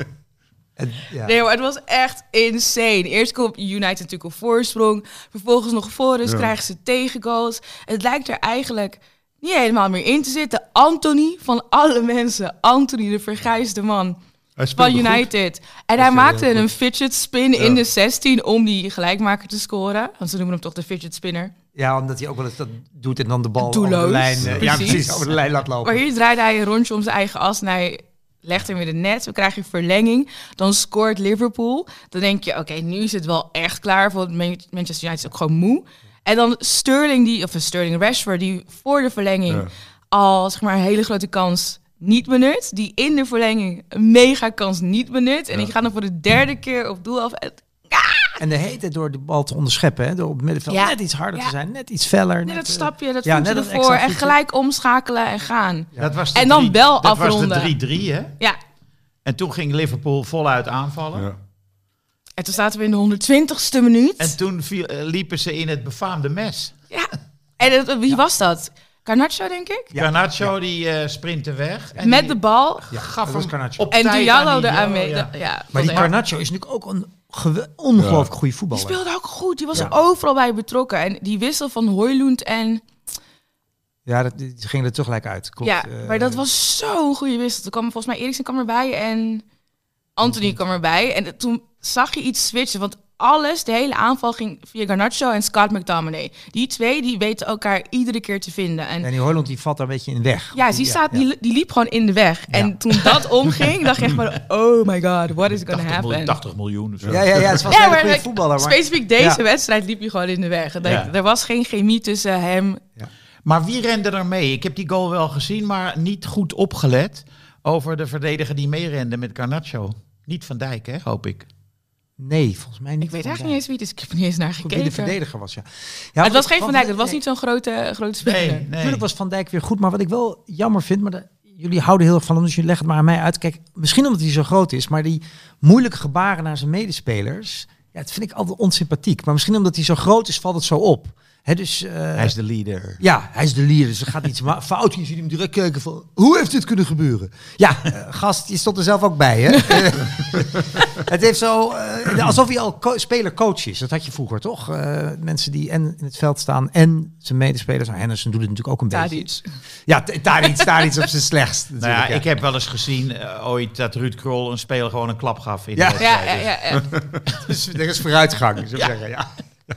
En, ja. Nee, maar het was echt insane. Eerst komt United natuurlijk op voorsprong. Vervolgens nog voor rust Ja. krijgen ze tegengoals. Het lijkt er eigenlijk niet helemaal meer in te zitten. Anthony, van alle mensen. Anthony, de vergrijsde man Hij van speelde goed. United. En Hij hij speelde maakte heel een goed. fidget spin Ja. in de zestien om die gelijkmaker te scoren. Want ze noemen hem toch de fidget spinner. ja, omdat hij ook wel eens dat doet en dan de bal over Doelloos, de lijn... eh, ja, precies. precies, over de lijn laat lopen. Maar hier draaide hij een rondje om zijn eigen as en hij legt hem in het net. We krijgen verlenging. Dan scoort Liverpool. Dan denk je, oké, nu is het wel echt klaar. Want Man- Manchester United is ook gewoon moe. En dan Sterling, die, of Sterling Rashford, die voor de verlenging Ja. al zeg maar, een hele grote kans niet benut. Die in de verlenging een mega kans niet benut. En Ja. die gaan dan voor de derde keer op doel af. Het- En de hele tijd door de bal te onderscheppen, hè, door op het middenveld Ja. net iets harder Ja. te zijn, net iets feller. Net net, dat eh, stapje, dat ja, voetje net dat ervoor. extra En voetje. gelijk omschakelen en gaan. Dat was de En dan drie- wel dat afronden. was de drie drie, hè? Ja. En toen ging Liverpool voluit aanvallen. Ja. En toen zaten we in de honderdtwintigste minuut. En toen viel, eh, liepen ze in het befaamde mes. Ja. En het- wie was dat? Garnacho, denk ik? Ja. Garnacho die eh sprintte weg. En Met die de bal. Ja, gaf dat was hem Garnacho. op En tijd Diallo aan die eraan Diallo, mee. ja. Ja. Ja, Maar die dat- Garnacho is natuurlijk ook een gewe- ongelooflijk goede die voetballer. speelde ook goed. Die was Ja. er overal bij betrokken. En die wissel van Højlund en... Ja, dat, die ging er tegelijk uit. Klopt. ja, Eh, maar dat was zo'n goede wissel. Toen kwam volgens mij Eriksen kwam erbij en Anthony kwam erbij. En toen zag je iets switchen. Want alles, de hele aanval ging via Garnacho en Scott McTominay. Die twee, die weten elkaar iedere keer te vinden. En En die Højlund die valt daar een beetje in de weg. ja, die, staat, ja. Die, die liep gewoon in de weg. En Ja. toen dat omging, dacht ik echt maar... Oh my god, what is gonna tachtig happen? miljoen, tachtig miljoen of zo. Ja, ja, ja, het was Ja, een hele maar goede like, voetballer. Maar... Specifiek deze Ja. wedstrijd liep je gewoon in de weg. En denk, Ja. Er was geen chemie tussen hem. Maar wie rende er mee? Ik heb die goal wel gezien, maar niet goed opgelet over de verdediger die meerende met Garnacho. Niet Van Dijk, hè, hoop ik. Nee, volgens mij niet. Ik weet Van eigenlijk Dijk. niet eens wie het is. Ik heb er niet eens naar Goed, wie gekeken. de verdediger was, ja. ja Maar het was wat- geen Van wat- Dijk. Dat was nee. niet zo'n grote, grote speler. Nee, nee. Natuurlijk was Van Dijk weer goed, maar wat ik wel jammer vind, maar de, jullie houden heel erg van hem, dus jullie leggen het maar aan mij uit. Kijk, misschien omdat hij zo groot is, maar die moeilijke gebaren naar zijn medespelers, ja, dat vind ik altijd onsympathiek. Maar misschien omdat hij zo groot is, valt het zo op. Hè, dus, uh, Hij is de leader. ja, hij is de leader, dus er gaat iets ma- fout. Je ziet hem direct kijken van, hoe heeft dit kunnen gebeuren? Ja, uh, gast, je stond er zelf ook bij, hè? Het heeft zo, uh, alsof hij al co- speler-coach is. Dat had je vroeger, toch? Uh, mensen die en in het veld staan en zijn medespelers. Nou, Henderson doet het natuurlijk ook een beetje. Tadic. Ja, t- Tadic, Tadic op zijn slechtst. Nou ja, ik heb wel eens gezien uh, ooit dat Ruud Krol een speler gewoon een klap gaf in Ja. de Ja, wedstrijd. ja, ja, ja. Dus er is vooruitgang, zou ik zeggen. Ja.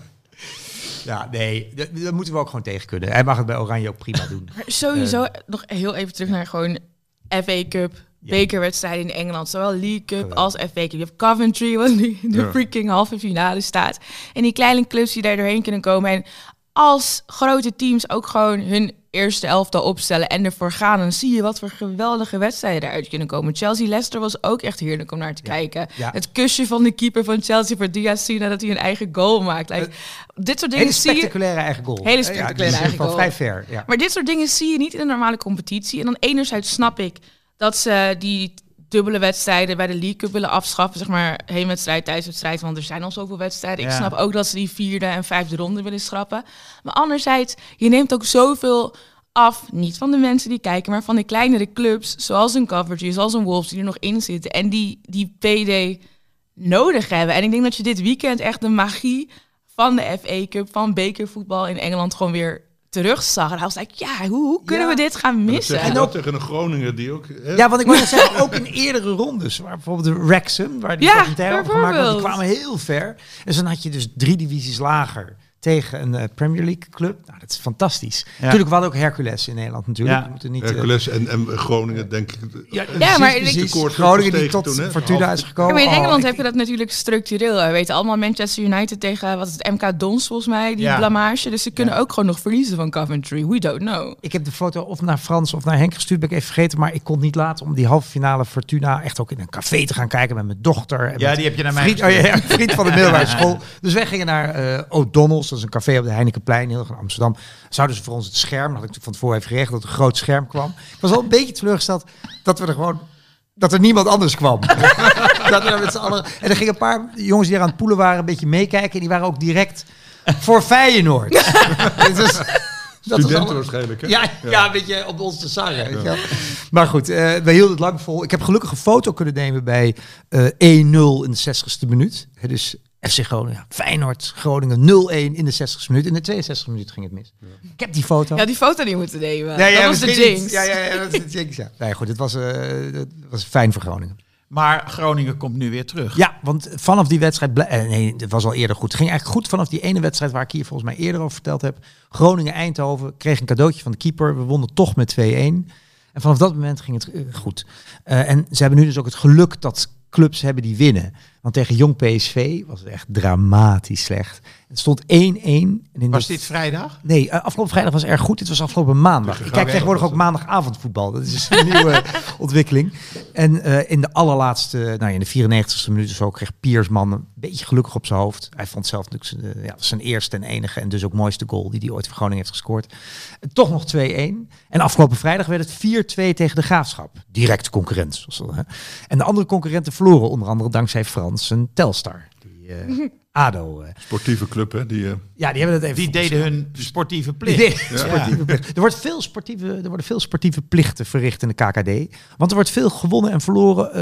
Ja, nee, dat, dat moeten we ook gewoon tegen kunnen. Hij mag het bij Oranje ook prima doen. Maar sowieso nog heel even terug naar gewoon F A Cup. Ja. Bekerwedstrijden in Engeland. Zowel League Cup Geweldig. als F A Cup. Je hebt Coventry, wat nu in de Ja. freaking halve finale staat. En die kleine clubs die daar doorheen kunnen komen. En als grote teams ook gewoon hun eerste elftal opstellen en ervoor gaan, dan zie je wat voor geweldige wedstrijden eruit kunnen komen. Chelsea-Leicester was ook echt heerlijk om naar te Ja. kijken. Ja. Het kusje van de keeper van Chelsea voor Diaz nadat hij een eigen goal maakt. Like, dit soort dingen Hele zie je... spectaculaire eigen goal. Hele spectaculaire ja, die is eigen van goal. vrij ver. Ja. Maar dit soort dingen zie je niet in een normale competitie. En dan enerzijds snap ik dat ze die dubbele wedstrijden bij de League Cup willen afschaffen. Zeg maar heenwedstrijd, thuiswedstrijd. Want er zijn al zoveel wedstrijden. Ik Ja. snap ook dat ze die vierde en vijfde ronde willen schrappen. Maar anderzijds, je neemt ook zoveel af. Niet van de mensen die kijken, maar van de kleinere clubs. Zoals een Coventry, zoals een Wolves die er nog in zitten. En die, die P D nodig hebben. En ik denk dat je dit weekend echt de magie van de F A Cup, van bekervoetbal in Engeland gewoon weer terugzag. En hij was like, ja, hoe, hoe kunnen Ja. we dit gaan Dat missen? zeg je En wel ook- tegen een Groningen die ook... Hè? Ja, want ik wil net zeggen, ook in eerdere rondes, waar bijvoorbeeld de Wrexham, waar die Ja, documentaire over gemaakt wordt, die bijvoorbeeld. kwamen heel ver. En dan had je dus drie divisies lager tegen een uh, Premier League club. Nou, dat is fantastisch. Natuurlijk, we hadden ook Hercules in Nederland natuurlijk. Ja. We moeten niet... uh, Hercules en, en Groningen, denk ik. ja, Ja, maar ik- precies. Tekort Groningen die gestegen tot toen, hè? Fortuna Half- is gekomen. Ja, maar in Oh, Engeland ik- heb je dat natuurlijk structureel. We weten allemaal Manchester United tegen, wat is het, M K Dons volgens mij, die Ja. blamage. Dus ze kunnen ook gewoon nog verliezen van Coventry. We don't know. Ik heb de foto of naar Frans of naar Henk gestuurd, ben ik even vergeten. Maar ik kon het niet laten om die halve finale Fortuna echt ook in een café te gaan kijken met mijn dochter. En Ja, met die heb je naar mij vriend, oh, ja, ja, vriend van de middelbare school. Dus wij gingen naar eh, O'Donnell's, dat is een café op de Heinekenplein, heel erg in Amsterdam. Zouden ze voor ons het scherm, dat had ik van tevoren even geregeld, dat er een groot scherm kwam. Ik was wel een beetje teleurgesteld dat we er gewoon... dat er niemand anders kwam. dat we met z'n allen... En er gingen een paar jongens die er aan het poelen waren een beetje meekijken. En die waren ook direct voor Feyenoord. Het was, Dat was Studenten alle- waarschijnlijk, hè? Ja, ja. ja, een beetje op ons te zagen. weet je wel. Maar goed, uh, we hielden het lang vol. Ik heb gelukkig een foto kunnen nemen bij uh, één nul in de zestigste minuut. He, dus F C Groningen, Feyenoord, Groningen nul-één in de zestigste minuut. In de tweeënzestigste minuut ging het mis. Ja. Ik heb die foto. Ja, die foto die moeten nemen. Nee, dat ja, was de misschien jinx. niet. Ja, ja, ja, dat is de jinx, ja. Nee, goed, het was, uh, het was fijn voor Groningen. Maar Groningen komt nu weer terug. Ja, want vanaf die wedstrijd... Ble- eh, nee, het was al eerder goed. Het ging eigenlijk goed vanaf die ene wedstrijd waar ik hier volgens mij eerder over verteld heb. Groningen-Eindhoven kreeg een cadeautje van de keeper. We wonnen toch met twee-één. En vanaf dat moment ging het uh, goed. Uh, en ze hebben nu dus ook het geluk dat clubs hebben die winnen. Want tegen Jong P S V was het echt dramatisch slecht. Het stond één-één. En in Was de... dit vrijdag? Nee, uh, afgelopen vrijdag was erg goed. Dit was afgelopen maandag. Ik kijk tegenwoordig ook maandagavondvoetbal. Dat is een nieuwe ontwikkeling. En uh, in de allerlaatste, nou in de vierennegentigste minuut of zo, kreeg Piersman een beetje gelukkig op zijn hoofd. Hij vond zelf natuurlijk zijn, ja, zijn eerste en enige en dus ook mooiste goal die hij ooit voor Groningen heeft gescoord. En toch nog twee-één. En afgelopen vrijdag werd het vier-twee tegen de Graafschap. Directe concurrent. Zoals dat, hè. En de andere concurrenten verloren, onder andere dankzij Frans en Telstar. Die, uh, ADO. Uh. Sportieve club, hè? Die, uh... Ja, die hebben het even. Die deden hun sportieve plicht. Die ja. sportieve plicht. Er, wordt veel sportieve, er worden veel sportieve plichten verricht in de K K D. Want er wordt veel gewonnen en verloren.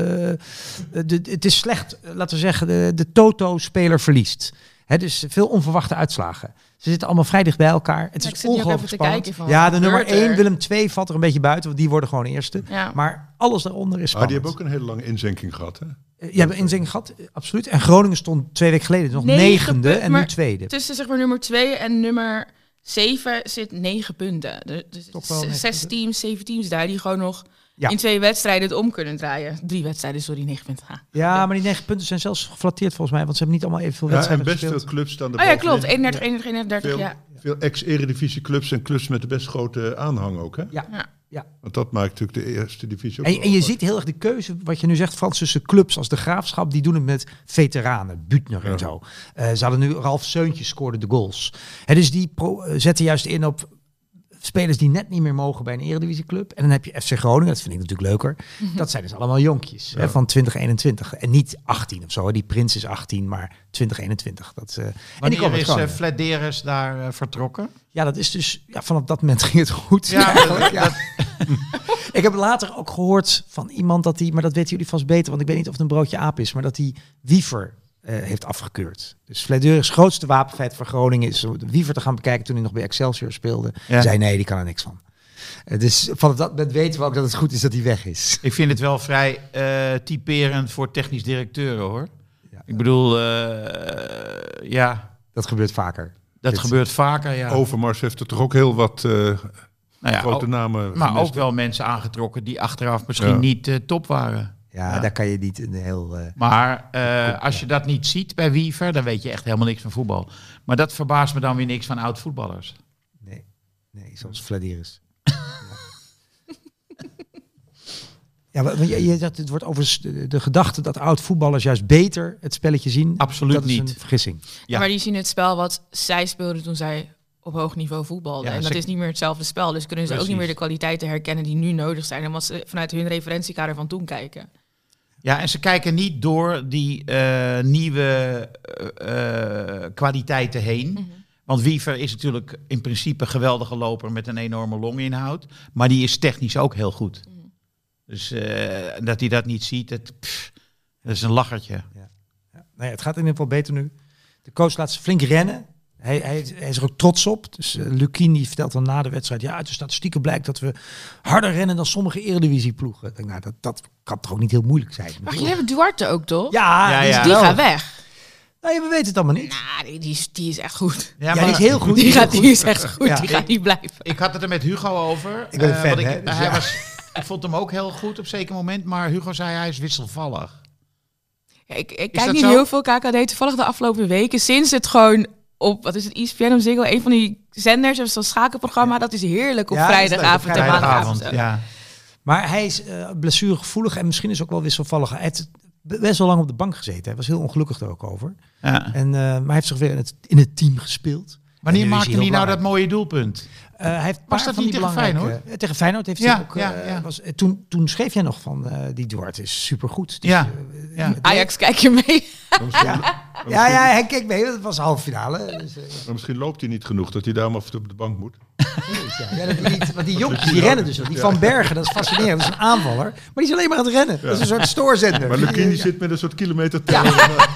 Uh, de, het is slecht, laten we zeggen, de, de Toto-speler verliest. He, dus veel onverwachte uitslagen. Ze zitten allemaal vrij dicht bij elkaar. Het Ja, is ongelooflijk spannend. Van, ja, de nummer één, er? Willem twee, valt er een beetje buiten. Want die worden gewoon eerste. Ja. Maar alles daaronder is spannend. Ah, die hebben ook een hele lange inzinking gehad, hè? Je hebt een inzinking gehad, absoluut. En Groningen stond twee weken geleden nog Negen negende punt, en nu maar tweede. Tussen zeg maar nummer twee en nummer zeven zit negen punten. Dus, dus Toch wel zes negen teams, zeven teams daar die gewoon nog Ja. in twee wedstrijden het om kunnen draaien. Drie wedstrijden, sorry, negen punten. Ah. Ja, maar die negen punten zijn zelfs geflatteerd volgens mij. Want ze hebben niet allemaal evenveel Ja, en wedstrijden best gespeeld. veel clubs staan er Oh ja, bovenin. klopt. eenendertig, eenendertig, eenendertig, Veel, ja. veel ex-eredivisie clubs en clubs met de best grote aanhang ook, hè? Ja. Ja. Ja. Want dat maakt natuurlijk de eerste divisie ook En, wel en je apart. ziet heel erg de keuze, wat je nu zegt, Frans, tussen clubs als de Graafschap, die doen het met veteranen, Buutner en Ja. zo. Uh, ze hadden nu, Ralf Seuntjes scoorde de goals. En dus die pro, uh, zetten juist in op spelers die net niet meer mogen bij een eredivisieclub. En dan heb je F C Groningen, dat vind ik natuurlijk leuker. Mm-hmm. Dat zijn dus allemaal jonkjes Ja. hè, van twintig eenentwintig. En niet achttien of zo. Die Prins is achttien, maar twintig eenentwintig. Dat, uh, en die Wanneer komen uit is uh, Groningen. Flederis daar uh, vertrokken? Ja, dat is dus... Ja, vanaf dat moment ging het goed. Ja, eigenlijk, ja. Ik heb later ook gehoord van iemand dat hij... Maar dat weten jullie vast beter, want ik weet niet of het een broodje aap is. Maar dat hij Wiever uh, heeft afgekeurd. Dus Flederis grootste wapenfeit voor Groningen is Wiever te gaan bekijken toen hij nog bij Excelsior speelde. Ja. Zei nee, die kan er niks van. Uh, dus vanaf dat moment weten we ook dat het goed is dat hij weg is. Ik vind het wel vrij uh, typerend voor technisch directeuren, hoor. Ja. Ik bedoel, uh, ja, Dat gebeurt vaker. dat Dit- gebeurt vaker, ja. Overmars heeft er toch ook heel wat uh, nou ja, grote ook- namen maar gemist. ook wel mensen aangetrokken die achteraf misschien Ja. niet uh, top waren. Ja, Ja. daar kan je niet een heel... Uh, Maar uh, als je dat niet ziet bij Wiever, dan weet je echt helemaal niks van voetbal. Maar dat verbaast me dan weer niks van oud-voetballers. nee, nee, zoals Flederis. Ja, want je, je, dat, het wordt over de, de gedachte dat oud-voetballers juist beter het spelletje zien. Absoluut dat is niet. een vergissing. Ja. Maar die zien het spel wat zij speelden toen zij op hoog niveau voetbalden. Ja, en dat ze- is niet meer hetzelfde spel. Dus kunnen ze ook Precies. niet meer de kwaliteiten herkennen die nu nodig zijn. Omdat ze vanuit hun referentiekader van toen kijken. Ja, en ze kijken niet door die uh, nieuwe uh, uh, kwaliteiten heen. Mm-hmm. Want Wiever is natuurlijk in principe een geweldige loper met een enorme longinhoud. Maar die is technisch ook heel goed. Mm. Dus uh, dat hij dat niet ziet, het, pff, dat is een lachertje. Ja, nou ja, het gaat in ieder geval beter nu. De coach laat ze flink rennen. Hij, hij, hij is er ook trots op. Dus uh, Lukien die vertelt dan na de wedstrijd... ja, uit de statistieken blijkt dat we harder rennen dan sommige eredivisieploegen. Ik denk, nou, dat, dat kan toch ook niet heel moeilijk zijn. Maar jullie hebben Duarte ook, toch? Ja, Ja, die, is ja. Die wel- gaat weg. Nou, ja, we weten het allemaal niet. Nou, die, die, is, die is echt goed. Ja, Ja, die is heel goed. Die, is gaat, heel die goed. is echt goed. Ja. Die gaat niet blijven. Ik had het er met Hugo over. Ik ben een eh, fan, want ik, hè, dus hij ja. was, ik vond hem ook heel goed op een zeker moment. Maar Hugo zei hij is wisselvallig. Ja, ik ik dat kijk niet zo? heel veel K K D. Toevallig de afgelopen weken. Sinds het gewoon op, wat is het, E S P N of Ziggo, een van die zenders, hebben zo'n schakelprogramma. Dat is heerlijk op Ja, dat is leuk, op vrijdagavond en vrijdagavond, maandagavond. ja. Maar hij is uh, blessuregevoelig en misschien is ook wel wisselvallig. Hij heeft best wel lang op de bank gezeten. Hij was heel ongelukkig er ook over. Ja. En, uh, maar hij heeft zich weer in het, in het team gespeeld. Wanneer En nu is maakte hij hij heel nou dat belangrijk. mooie doelpunt? Uh, hij heeft een Was paar dat van niet die tegen belangrijke- Feyenoord? Uh, tegen Feyenoord heeft Ja, hij ook... Uh, ja, ja. Was, uh, toen, toen schreef jij nog van uh, die Duarte is supergoed. Dus, Ja, uh, ja. het Ajax, kijk je mee? Ja, ja, ja, hij keek mee. Dat was de halve finale. Dus, uh, Maar misschien loopt hij niet genoeg, dat hij daarom af en toe op de bank moet. ja, ja, dat hij niet, want die jongens die rennen dus wel. Die Van Bergen, dat is fascinerend. Dat is een aanvaller. Maar die is alleen maar aan het rennen. Dat is een soort stoorzender. Maar Lukien die ja. zit met een soort kilometer teller.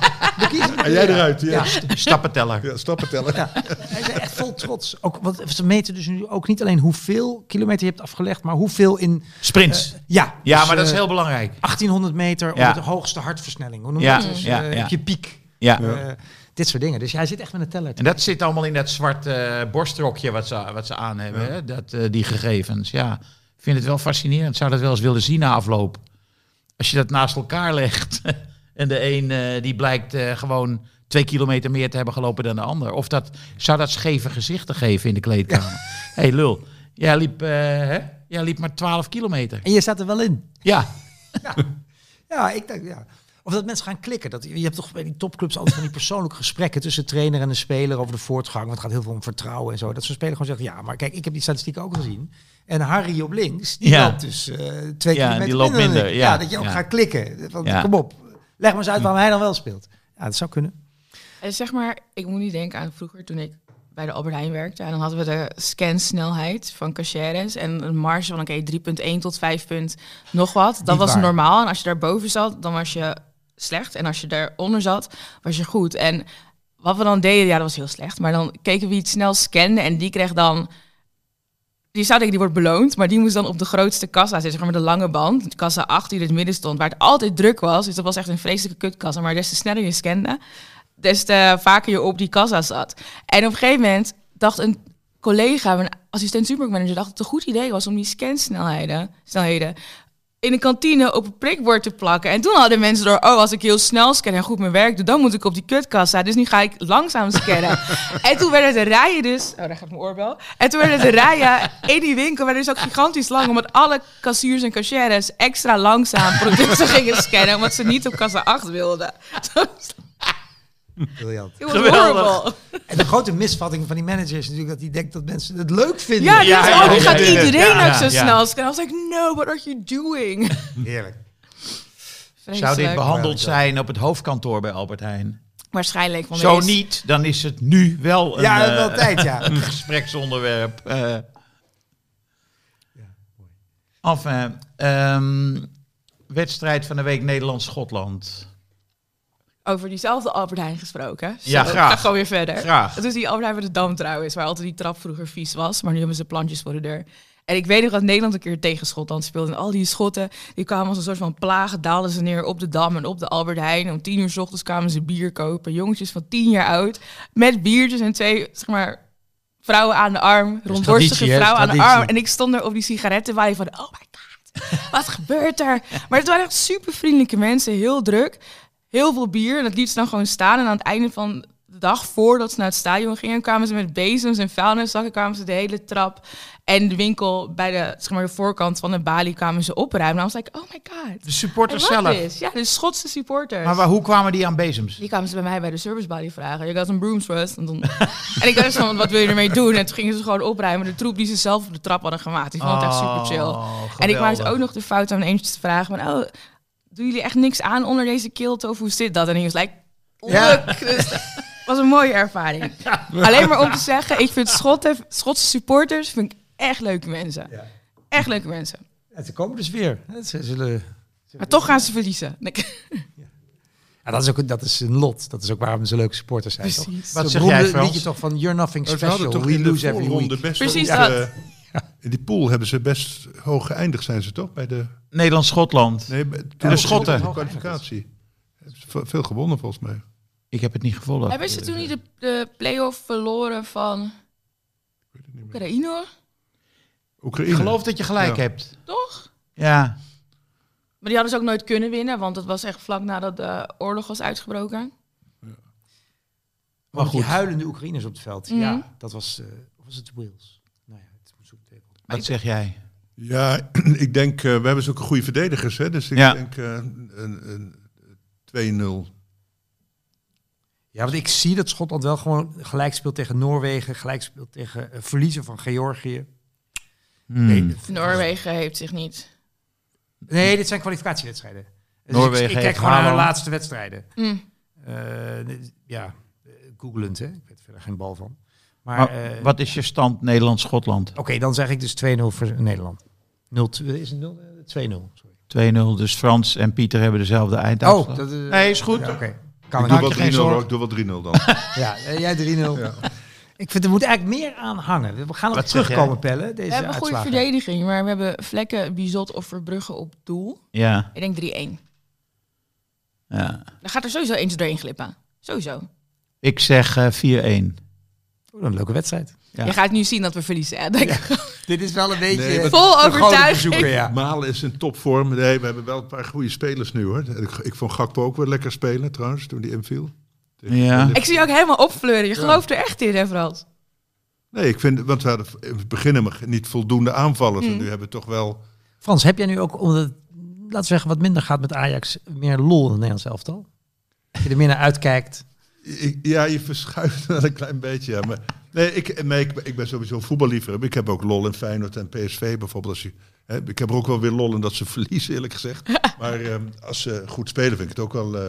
En jij eruit. Ja, Ja, stappenteller. ja stappen tellen. Ja. Hij is echt vol trots. Ook, want ze meten dus nu ook niet alleen hoeveel kilometer je hebt afgelegd, maar hoeveel in... Sprints. Uh, ja, ja, dus, maar dat is uh, heel belangrijk. achttienhonderd meter Ja. op de hoogste hartversnelling. Hoe noem je Ja, dat? Dus, ja, uh, ja. op je piek. Ja. Uh, dit soort dingen. Dus hij zit echt met een teller. En dat zit allemaal in dat zwarte uh, borstrokje wat ze, wat ze aan hebben. Ja. Hè? Dat, uh, die gegevens. Ja, ik vind het wel fascinerend. Zou dat wel eens willen zien na afloop. Als je dat naast elkaar legt. En de een uh, die blijkt uh, gewoon twee kilometer meer te hebben gelopen dan de ander. Of dat, zou dat scheve gezichten geven in de kleedkamer? Hé hey, lul, jij liep, uh, hè? jij liep maar twaalf kilometer. En je staat er wel in. Ja. Ja, ja ik denk, ja. Of dat mensen gaan klikken. Dat, je hebt toch bij die topclubs altijd van die persoonlijke gesprekken tussen trainer en de speler over de voortgang. Want het gaat heel veel om vertrouwen en zo. Dat zo'n speler gewoon zegt, ja, maar kijk, ik heb die statistieken ook gezien. En Harry op links, die Ja. loopt dus uh, twee Ja, kilometer die loopt dan minder, ik. ja. Ja, dat je ook Ja. gaat klikken. Want, Ja. Kom op, leg maar eens uit waarom hij dan wel speelt. Ja, dat zou kunnen. En zeg maar, ik moet niet denken aan vroeger toen ik bij de Albert Heijn werkte. En dan hadden we de scansnelheid van cashiers en een marge van oké, drie komma één tot vijf punt nog wat. Dat Niet was waar. normaal. En als je daarboven zat, dan was je slecht. En als je daaronder zat, was je goed. En wat we dan deden, ja, dat was heel slecht. Maar dan keken wie het snel scande en die kreeg dan... Die zou denken, die wordt beloond, maar die moest dan op de grootste kassa zitten, zeg maar met de lange band. De kassa acht die in het midden stond, waar het altijd druk was. Dus dat was echt een vreselijke kutkassa. Maar des te sneller je scande, des te vaker je op die kassa zat. En op een gegeven moment dacht een collega, mijn assistent supermarktmanager, dacht dat het een goed idee was om die scansnelheden snelheden in de kantine op een prikbord te plakken. En toen hadden mensen door, oh, als ik heel snel scan en goed mijn werk doe, dan moet ik op die kutkassa. Dus nu ga ik langzaam scannen. En toen werden de rijen dus... Oh, daar gaat mijn oorbel. En toen werden de rijen in die winkel werden dus ook gigantisch lang, omdat alle kassiers en cashiers extra langzaam producten gingen scannen, omdat ze niet op kassa acht wilden. Briljant. It was Geweldig. horrible. En de grote misvatting van die manager is natuurlijk dat hij denkt dat mensen het leuk vinden. Ja, die Ja, was, ja, oh, nu ja, gaat ja, ja. iedereen Ja, ook zo ja. snel scannen. I was like, no, what are you doing? Heerlijk. Zou dit Vreselijk. behandeld zijn op het hoofdkantoor bij Albert Heijn? Waarschijnlijk. Want Zo er is- niet, dan is het nu wel een, Ja, eh, wel tijd, ja. een gespreksonderwerp. Uh, enfin, um, wedstrijd van de week Nederland-Schotland. Over diezelfde Albert Heijn gesproken. Zo, Ja, graag. Ik ga gewoon weer verder. Graag. Dat is die Albert Heijn bij de Dam trouwens, waar altijd die trap vroeger vies was. Maar nu hebben ze plantjes voor de deur. En ik weet nog dat Nederland een keer tegen Schotland speelde. En al die Schotten, die kwamen als een soort van plagen, daalden ze neer op de Dam en op de Albert Heijn. Om tien uur 's ochtends kwamen ze bier kopen. Jongetjes van tien jaar oud, met biertjes en twee, zeg maar, vrouwen aan de arm. Rondborstige traditie, hè? vrouwen aan de Traditie. arm. En ik stond er op die sigarettenwaai van, oh my god, wat gebeurt er? Maar het waren echt super vriendelijke mensen, heel druk. Heel veel bier en dat liet ze dan gewoon staan. En aan het einde van de dag, voordat ze naar het stadion gingen, kwamen ze met bezems en vuilniszakken, kwamen ze de hele trap en de winkel bij de, zeg maar, de voorkant van de balie kwamen ze opruimen. En I was like, oh my god. De supporters En wat zelf. is? Ja, de Schotse supporters. Maar waar, hoe kwamen die aan bezems? Die kwamen ze bij mij bij de servicebalie vragen. Je gaat een brooms first. En, dan... en ik dacht van, wat wil je ermee doen? En toen gingen ze gewoon opruimen. De troep die ze zelf op de trap hadden gemaakt. Ik vond het echt super chill. Oh, En ik maakte geweldig. ook nog de fout om eentje te vragen. Maar, oh, doen jullie echt niks aan onder deze kilt? Of hoe zit dat? En hij was like, Ja. look. Dus dat was een mooie ervaring. Alleen maar om te zeggen, ik vind Schotten, Schotse supporters vind ik echt leuke mensen. Ja. Echt leuke mensen. Ja, ze komen dus weer. Ze zullen... Maar toch gaan ze verliezen. Ja, dat is ook dat is een lot. Dat is ook waarom ze leuke supporters zijn. Toch? Precies. Wat Zo'n zeg jij, beroemde Frans? liedje toch van You're Nothing Maar ze hadden Special. toch We in de lose every voorronde week. best Precies wel, dat. eh, in die pool hebben ze best hoog geëindigd, zijn ze toch? Bij de, Nederland-Schotland. nee, bij- de toen- Schotten. De kwalificatie. Hebben ze ve- veel gewonnen volgens mij. Ik heb het niet gevolgd. Hebben ze toen niet de, de play-off verloren van Ik weet het niet meer. Oekraïne? Ik Oekraïne. geloof dat je gelijk Ja. hebt. Toch? Ja. Maar die hadden ze ook nooit kunnen winnen, want het was echt vlak nadat de oorlog was uitgebroken. Maar goed. die huilende Oekraïners op het veld. Mhm. Ja, dat was... uh, of was het Wales? Nou ja, het moet zo meteen op. Wat zeg jij? Ja, ik denk, uh, we hebben zulke goede verdedigers, hè? Dus ik Ja. denk uh, een, een twee nul. Ja, want ik zie dat Schotland wel gewoon gelijk speelt tegen Noorwegen, gelijk speelt tegen uh, verliezen van Georgië. Hmm. Nee, de- Noorwegen heeft zich niet... nee, dit zijn kwalificatiewedstrijden. Dus Noorwegen ik, ik kijk heeft gewoon naar hun Haaland. laatste wedstrijden. Mm. Uh, ja, googlend, hè. Ik weet er verder geen bal van. Maar, Maar uh, wat is je stand Nederland-Schotland? Oké, okay, dan zeg ik dus twee nul voor Nederland. nul twee is het nul? twee nul, sorry. twee nul, dus Frans en Pieter hebben dezelfde einduitslag. Oh, dat is... Nee, is goed. Ja, Oké. Okay. Ik doe wel drie nul, ik doe wel drie nul dan. Ja, jij drie nul. Ja. Ik vind, er moet eigenlijk meer aan hangen. We gaan nog terugkomen, Pelle. Deze we hebben een goede verdediging, maar we hebben Vlekken, Bizot of Verbrugge op doel. Ja. Ik denk drie een. Ja. Dan gaat er sowieso eentje doorheen glippen. Sowieso. Ik zeg uh, vier een. Oh, een leuke wedstrijd. Ja. Je gaat nu zien dat we verliezen. Hè? Denk ja. Dit is wel een beetje... Nee, vol overtuiging. Ja. Malen is in topvorm. Nee, we hebben wel een paar goede spelers nu, hoor. Ik, ik vond Gakpo ook wel lekker spelen, trouwens, toen die inviel. Ja. Ik zie je ook helemaal opfleuren. Je ja. gelooft er echt in, hè, Frans? Nee, ik vind... Want we hadden in het begin niet voldoende aanvallers. Mm. En nu hebben we toch wel... Frans, heb jij nu ook, omdat het, laten we zeggen, wat minder gaat met Ajax, meer lol in het Nederlands elftal? Dat je er meer naar uitkijkt? Ik, ja, je verschuift wel een klein beetje, ja. Maar, nee, ik, nee ik, ik ben sowieso voetballiefhebber. Ik heb ook lol in Feyenoord en P S V bijvoorbeeld. Als je, hè, ik heb er ook wel weer lol in dat ze verliezen, eerlijk gezegd. Maar um, als ze goed spelen, vind ik het ook wel... Uh,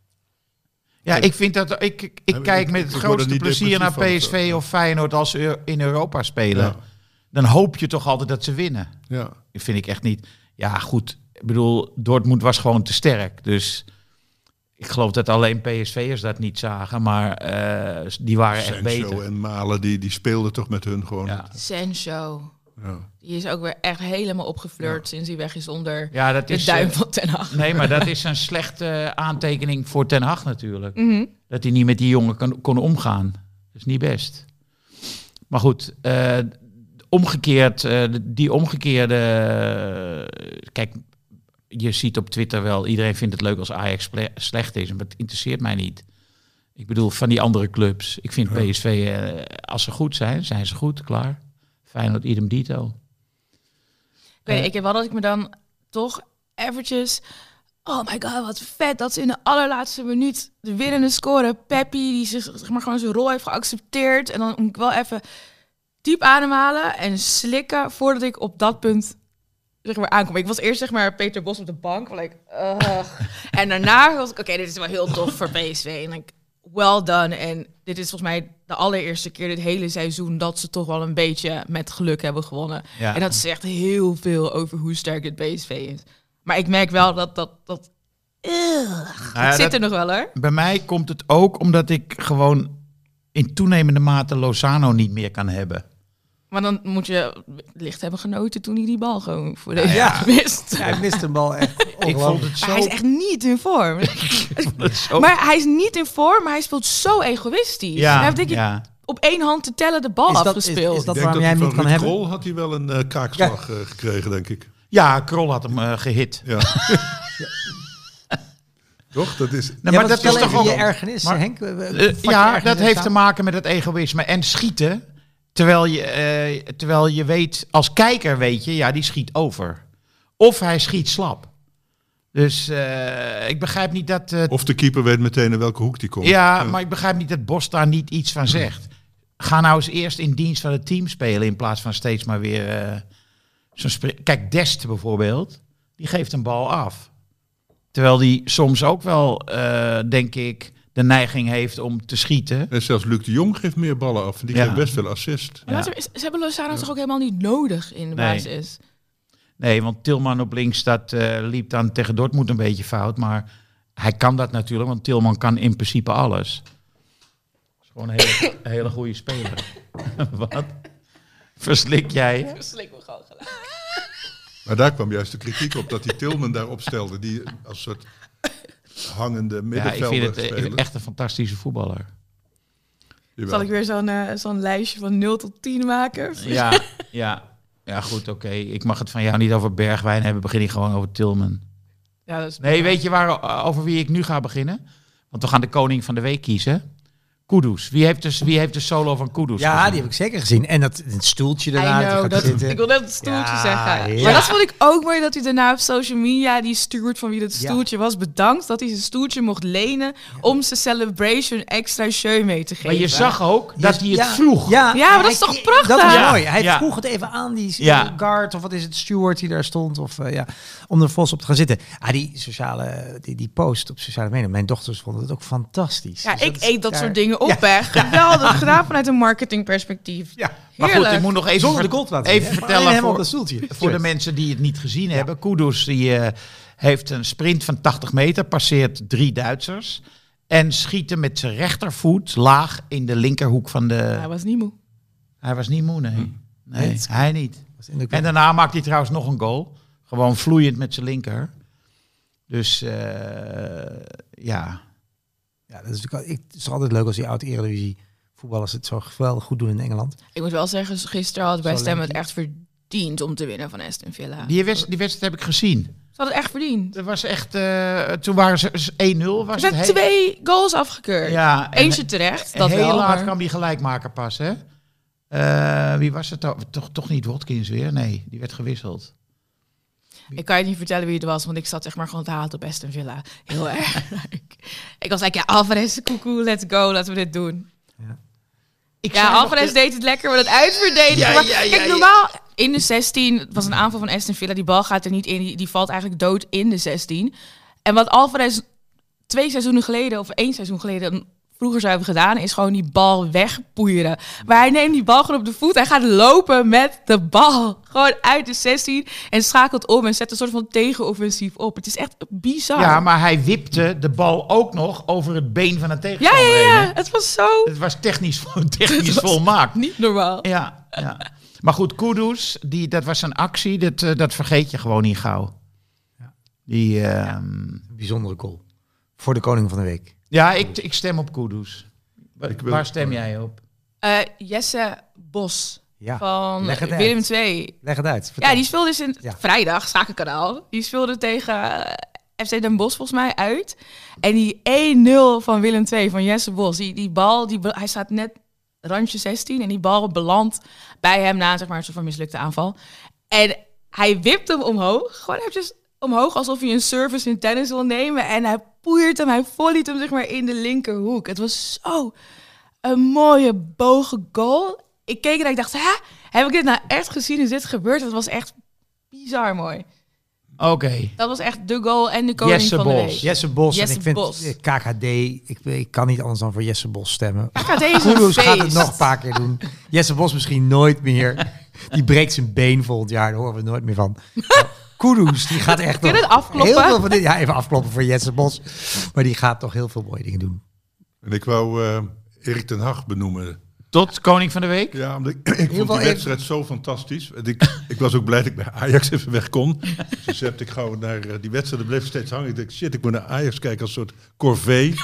ja, ik vind dat... Ik, ik, ik kijk met het grootste plezier naar P S V of Feyenoord als ze in Europa spelen. Ja. Dan hoop je toch altijd dat ze winnen. Ja. Dat vind ik echt niet... Ja, goed. Ik bedoel, Dortmund was gewoon te sterk. Dus... Ik geloof dat alleen P S V'ers dat niet zagen, maar uh, die waren Sancho echt beter. En Malen, die, die speelden toch met hun gewoon. Ja. Sancho. Ja. Die is ook weer echt helemaal opgeflirt ja. sinds hij weg is onder ja, dat de is, duim uh, van Ten Hag. Nee, maar dat is een slechte aantekening voor Ten Hag natuurlijk. Mm-hmm. Dat hij niet met die jongen kon, kon omgaan. Dat is niet best. Maar goed, uh, omgekeerd, uh, die omgekeerde... Uh, kijk... Je ziet op Twitter wel, iedereen vindt het leuk als Ajax slecht is. Maar het interesseert mij niet. Ik bedoel, van die andere clubs. Ik vind ja. P S V, uh, als ze goed zijn, zijn ze goed, klaar. Feyenoord, idem dito. Ik weet niet, ik heb wel dat ik me dan toch eventjes... Oh my god, wat vet dat ze in de allerlaatste minuut de winnende scoren. Peppi, die zich, zeg maar, gewoon zijn rol heeft geaccepteerd. En dan moet ik wel even diep ademhalen en slikken voordat ik op dat punt... zeg maar aankom. Ik was eerst zeg maar Peter Bos op de bank, like, uh. en daarna was ik, oké, okay, dit is wel heel tof voor P S V. En ik, well done. En dit is volgens mij de allereerste keer dit hele seizoen dat ze toch wel een beetje met geluk hebben gewonnen. Ja. En dat zegt heel veel over hoe sterk het P S V is. Maar ik merk wel dat dat dat, uh, nou ja, het zit dat, er nog wel, hoor. Bij mij komt het ook omdat ik gewoon in toenemende mate Lozano niet meer kan hebben. Maar dan moet je licht hebben genoten toen hij die bal gewoon voor deze ja, mist. Ja, hij mist een bal echt. Ik vond het zo... Maar hij is echt niet in vorm. zo... Maar hij is niet in vorm, maar hij speelt zo egoïstisch. Ja, hij heeft denk ik ja. op één hand te tellen de bal is dat, afgespeeld. Is, is dat ik waarom denk jij dat hem niet kan Krol hebben? had hij wel een uh, kaakslag ja. uh, gekregen, denk ik. Ja, Krol had hem uh, gehit. Ja. Toch? Dat is... Nee, maar, ja, maar dat is toch ook je ergernis, maar, Henk? Uh, ja, dat heeft aan? te maken met het egoïsme. En schieten... Terwijl je, uh, terwijl je weet, als kijker weet je, ja, die schiet over. Of hij schiet slap. Dus uh, ik begrijp niet dat... Uh, of de keeper weet meteen in welke hoek die komt. Ja, ja, maar ik begrijp niet dat Bos daar niet iets van zegt. Ga nou eens eerst in dienst van het team spelen in plaats van steeds maar weer... Uh, zo'n spre- Kijk, Dest bijvoorbeeld, die geeft een bal af. Terwijl die soms ook wel, uh, denk ik... de neiging heeft om te schieten. En zelfs Luc de Jong geeft meer ballen af. En die ja. geeft best veel assist. Ja. Ze hebben Lozano ja. toch ook helemaal niet nodig in de nee. basis? Nee, want Tilman op links, dat uh, liep dan tegen Dortmund een beetje fout. Maar hij kan dat natuurlijk, want Tilman kan in principe alles. Dat is gewoon een hele, een hele goede speler. Wat? Verslik jij? Verslik me gewoon gelijk. Maar daar kwam juist de kritiek op dat die Tilman daar opstelde. Die als soort... hangende middenvelder. Ja, ik vind het spelen. Echt een fantastische voetballer. Jawel. Zal ik weer zo'n, uh, zo'n lijstje van nul tot tien maken? Ja, ja. ja goed, oké. Okay. Ik mag het van jou niet over Bergwijn hebben. Begin ik gewoon over Tilman. Ja, dat is nee, weet je waar, over wie ik nu ga beginnen? Want we gaan de koning van de week kiezen. Kudus. Wie heeft, dus, wie heeft de solo van Kudus Ja, gezien? die heb ik zeker gezien. En dat het stoeltje daarna. I die know, gaat dat, zitten. ik wil net het stoeltje Ja, zeggen. ja. Maar dat vond ik ook mooi dat hij daarna op social media die stuurt van wie dat Ja. stoeltje was. Bedankt dat hij zijn stoeltje mocht lenen om zijn celebration extra show mee te geven. Maar je zag ook dat hij het Ja. vroeg. Ja, Ja, maar dat is hij- toch prachtig? Dat is Ja. mooi. Hij Ja. vroeg het even aan die Ja. guard, of wat is het, steward die daar stond, of uh, ja, om er vals op te gaan zitten. Ah, die sociale, die, die post op sociale media, mijn dochters vonden het ook fantastisch. Ja, Dus ik eet dat daar- soort dingen op, Ja. hè. Geweldig gedaan vanuit een marketingperspectief. Ja. Maar goed, Heerlijk. ik moet nog even, Zonder de ver- gold laten even zien, hè? Maar vertellen alleen hem voor, op dat stoeltje. voor de mensen die het niet gezien hebben. Kudus die, uh, heeft een sprint van tachtig meter, passeert drie Duitsers en schiet hem met zijn rechtervoet laag in de linkerhoek van de... Hij was niet moe. Hij was niet moe, nee. Hm. Nee, hij niet. Was in de- En daarna maakt hij trouwens nog een goal. Gewoon vloeiend met zijn linker. Dus uh, ja... Ja, dat is natuurlijk, ik, het is altijd leuk als die oud-Eredivisie voetballers het zo geweldig goed doen in Engeland. Ik moet wel zeggen, gisteren had West Ham het Lenky. echt verdiend om te winnen van Aston Villa. Die wedstrijd, die wedstrijd heb ik gezien. Ze hadden het echt verdiend. Dat was echt... Uh, toen waren ze één nul. Er Was zijn het heel- twee goals afgekeurd. Ja, en- Eentje terecht, dat heel wel. laat maar- kwam die gelijkmaker pas, hè? Uh, wie was het? toch? Toch, toch niet Watkins weer? Nee, die werd gewisseld. Ik kan je niet vertellen wie het was, want ik zat zeg maar gewoon te haten op Aston Villa. Heel erg. Ik was like, ja, Alvarez, koekoe, let's go, laten we dit doen. Ik Ja, zei nog Alvarez de- deed het lekker met het uitverdedigen. Ja, Maar ja, ja, kijk, ja. normaal in de zestien, het was een aanval van Aston Villa, die bal gaat er niet in, die, die valt eigenlijk dood in de zestien. En wat Alvarez twee seizoenen geleden, of één seizoen geleden, vroeger zou hebben gedaan, is gewoon die bal wegpoeieren. Maar hij neemt die bal gewoon op de voet, hij gaat lopen met de bal. Gewoon uit de zestien en schakelt om en zet een soort van tegenoffensief op. Het is echt bizar. Ja, maar hij wipte de bal ook nog over het been van een ja, tegenstander ja, heen, ja, hè? het was zo Het was technisch, technisch Het was volmaakt. niet normaal. Ja, ja. Maar goed, Kudus, die, dat was een actie, dat, uh, dat vergeet je gewoon niet gauw. Die, uh, ja. Een bijzondere goal. Voor de koning van de week. ja, ik, ik stem op Kudus. Wa- Ik wil- Waar stem jij op? Uh, Jesse Bos Ja, van leg het Willem uit. twee. Leg het uit. Vertel. Ja, die speelde dus in Ja. vrijdag, Schakenkanaal. Die speelde tegen uh, F C Den Bosch volgens mij uit. En die één nul van Willem twee, van Jesse Bos. Die, die bal, die, be- hij staat net randje zestien. En die bal belandt bij hem na zeg maar, een soort van mislukte aanval. En hij wipt hem omhoog. Gewoon eventjes omhoog, alsof hij een service in tennis wil nemen. En hij poeiert hem, hij volleyt hem zeg maar in de linkerhoek. Het was zo een mooie bogen goal. Ik keek en ik dacht, hè? Heb ik dit nou echt gezien? Is dit gebeurd? Dat was echt bizar mooi. Oké. Okay. Dat was echt de goal en de koning Jesse van de Bos. week. Jesse Bos. Jesse en ik vind Bos. eh, K K D, ik, ik kan niet anders dan voor Jesse Bos stemmen. K K D is een Kudus feest. gaat het nog een paar keer doen. Jesse Bos misschien nooit meer. Die breekt zijn been volgend jaar, daar horen we nooit meer van. Kudus, die gaat echt Kun je nog het afkloppen? heel veel van dit. Ja, even afkloppen voor Jesse Bos. Maar die gaat toch heel veel mooie dingen doen. En ik wou uh, Erik ten Hag benoemen. Tot koning van de week? Ja, omdat ik, ik vond veel die wedstrijd zo fantastisch. En Ik, ik was ook blij dat ik bij Ajax even weg kon. Dus heb ik gauw naar uh, die wedstrijd, bleef steeds hangen. Ik dacht, shit, ik moet naar Ajax kijken als een soort corvée.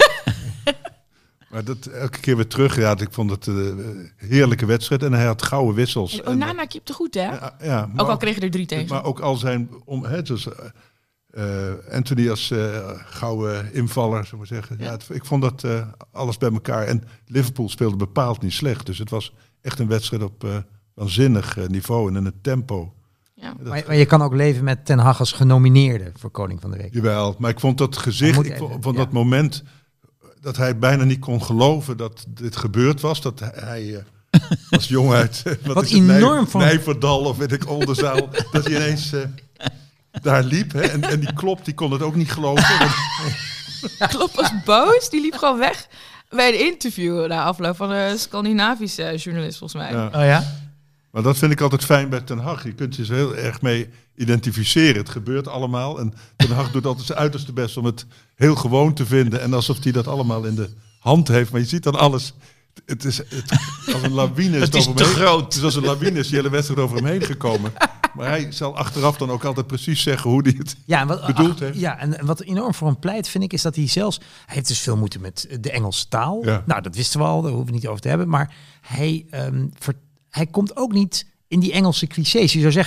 Maar dat elke keer weer terug. Ja, ik vond het een uh, heerlijke wedstrijd. En hij had gouden wissels. En Onana keepte goed, hè? Ja, ja, maar Ook al kregen er drie tegen. Maar ook al zijn... Om, hè, dus, uh, uh, Anthony als uh, gouden invaller, zullen we zeggen. Ja. Ja, het, ik vond dat uh, alles bij elkaar. En Liverpool speelde bepaald niet slecht. Dus het was echt een wedstrijd op uh, waanzinnig uh, niveau en in het tempo. Ja. Dat, Maar, maar je kan ook leven met Ten Hag als genomineerde voor koning van de week. Jawel, maar ik vond dat gezicht, moet ik even, vond, vond ja. dat moment dat hij bijna niet kon geloven dat dit gebeurd was. Dat hij uh, als jongen uit uh, wat Wat is het, enorm Nij- van- Nijverdal of weet ik, Oldenzaal, dat hij ineens uh, daar liep. Hè, en, en die Klopp, die kon het ook niet geloven. Want, Klopp was boos. Die liep gewoon weg bij een interview na afloop van een Scandinavische journalist, volgens mij. ja. Oh ja? Maar dat vind ik altijd fijn bij Ten Hag. Je kunt je er heel erg mee identificeren. Het gebeurt allemaal. En Ten Hag doet altijd zijn uiterste best om het heel gewoon te vinden. En alsof hij dat allemaal in de hand heeft. Maar je ziet dan alles. Het is het, als een lawine is Het is over te hem heen. groot. Het is als een lawine is die hele wedstrijd over hem heen gekomen. Maar hij zal achteraf dan ook altijd precies zeggen hoe hij het Ja, en wat, bedoeld ach, heeft. ja, en wat enorm voor hem pleit, vind ik, is dat hij zelfs... Hij heeft dus veel moeite met de Engelse taal. Ja. Nou, dat wisten we al, daar hoeven we het niet over te hebben. Maar hij, um, ver, hij komt ook niet in die Engelse clichés. Je zou zeggen,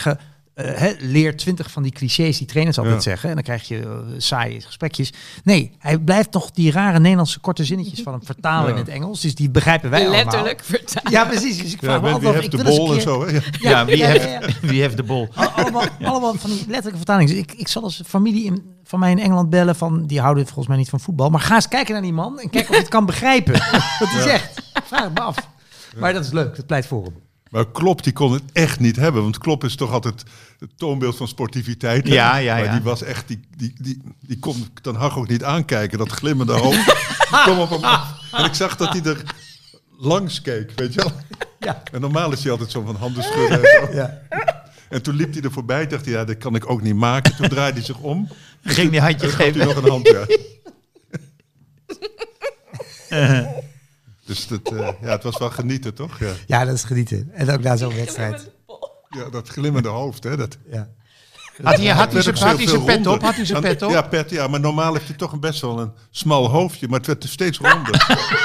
uh, hè, leer twintig van die clichés die trainers altijd Ja. zeggen. En dan krijg je uh, saaie gesprekjes. Nee, hij blijft nog die rare Nederlandse korte zinnetjes van hem vertalen Ja. in het Engels. Dus die begrijpen wij Letterlijk allemaal. vertaald. Ja, precies. Dus ik Ja, vraag me wie altijd af, heeft ik de wil eens een bol en keer- zo. Hè? Ja. Ja, wie, ja, heeft, ja, ja. wie heeft de bol? Al- Allemaal, allemaal van die letterlijke vertalingen. Dus ik, ik zal als familie in, van mij in Engeland bellen van, die houden volgens mij niet van voetbal. Maar ga eens kijken naar die man en kijk of je het kan begrijpen. Wat hij zegt. Vraag het me af. Maar dat is leuk, dat pleit voor hem. Maar Klopp die kon het echt niet hebben. Want Klopp is toch altijd het toonbeeld van sportiviteit. hè? Ja, ja, maar ja. die was echt, die, die, die, die kon Ten Hag ook niet aankijken. Dat glimmende hoofd. Die kwam op hem af. En ik zag dat hij er langs keek, weet je wel. Ja. En normaal is hij altijd zo van handen schudden. En, zo. Ja. En toen liep hij er voorbij. Dacht hij, ja, dat kan ik ook niet maken. Toen draaide hij zich om. Ging die handje En gaf hij geven. nog een hand, ja. Dus dat, uh, ja, het was wel genieten, toch? Ja, Ja, dat is genieten. En ook na zo'n wedstrijd. ja dat glimmende hoofd, hè. Dat, Ja. Had hij, had hij werd zijn, ook had veel- hij zijn veel pet ronder. op? Had hij zijn En- pet op? Ja, pet, ja, maar normaal heeft hij toch een best wel een smal hoofdje, maar het werd dus steeds ronder.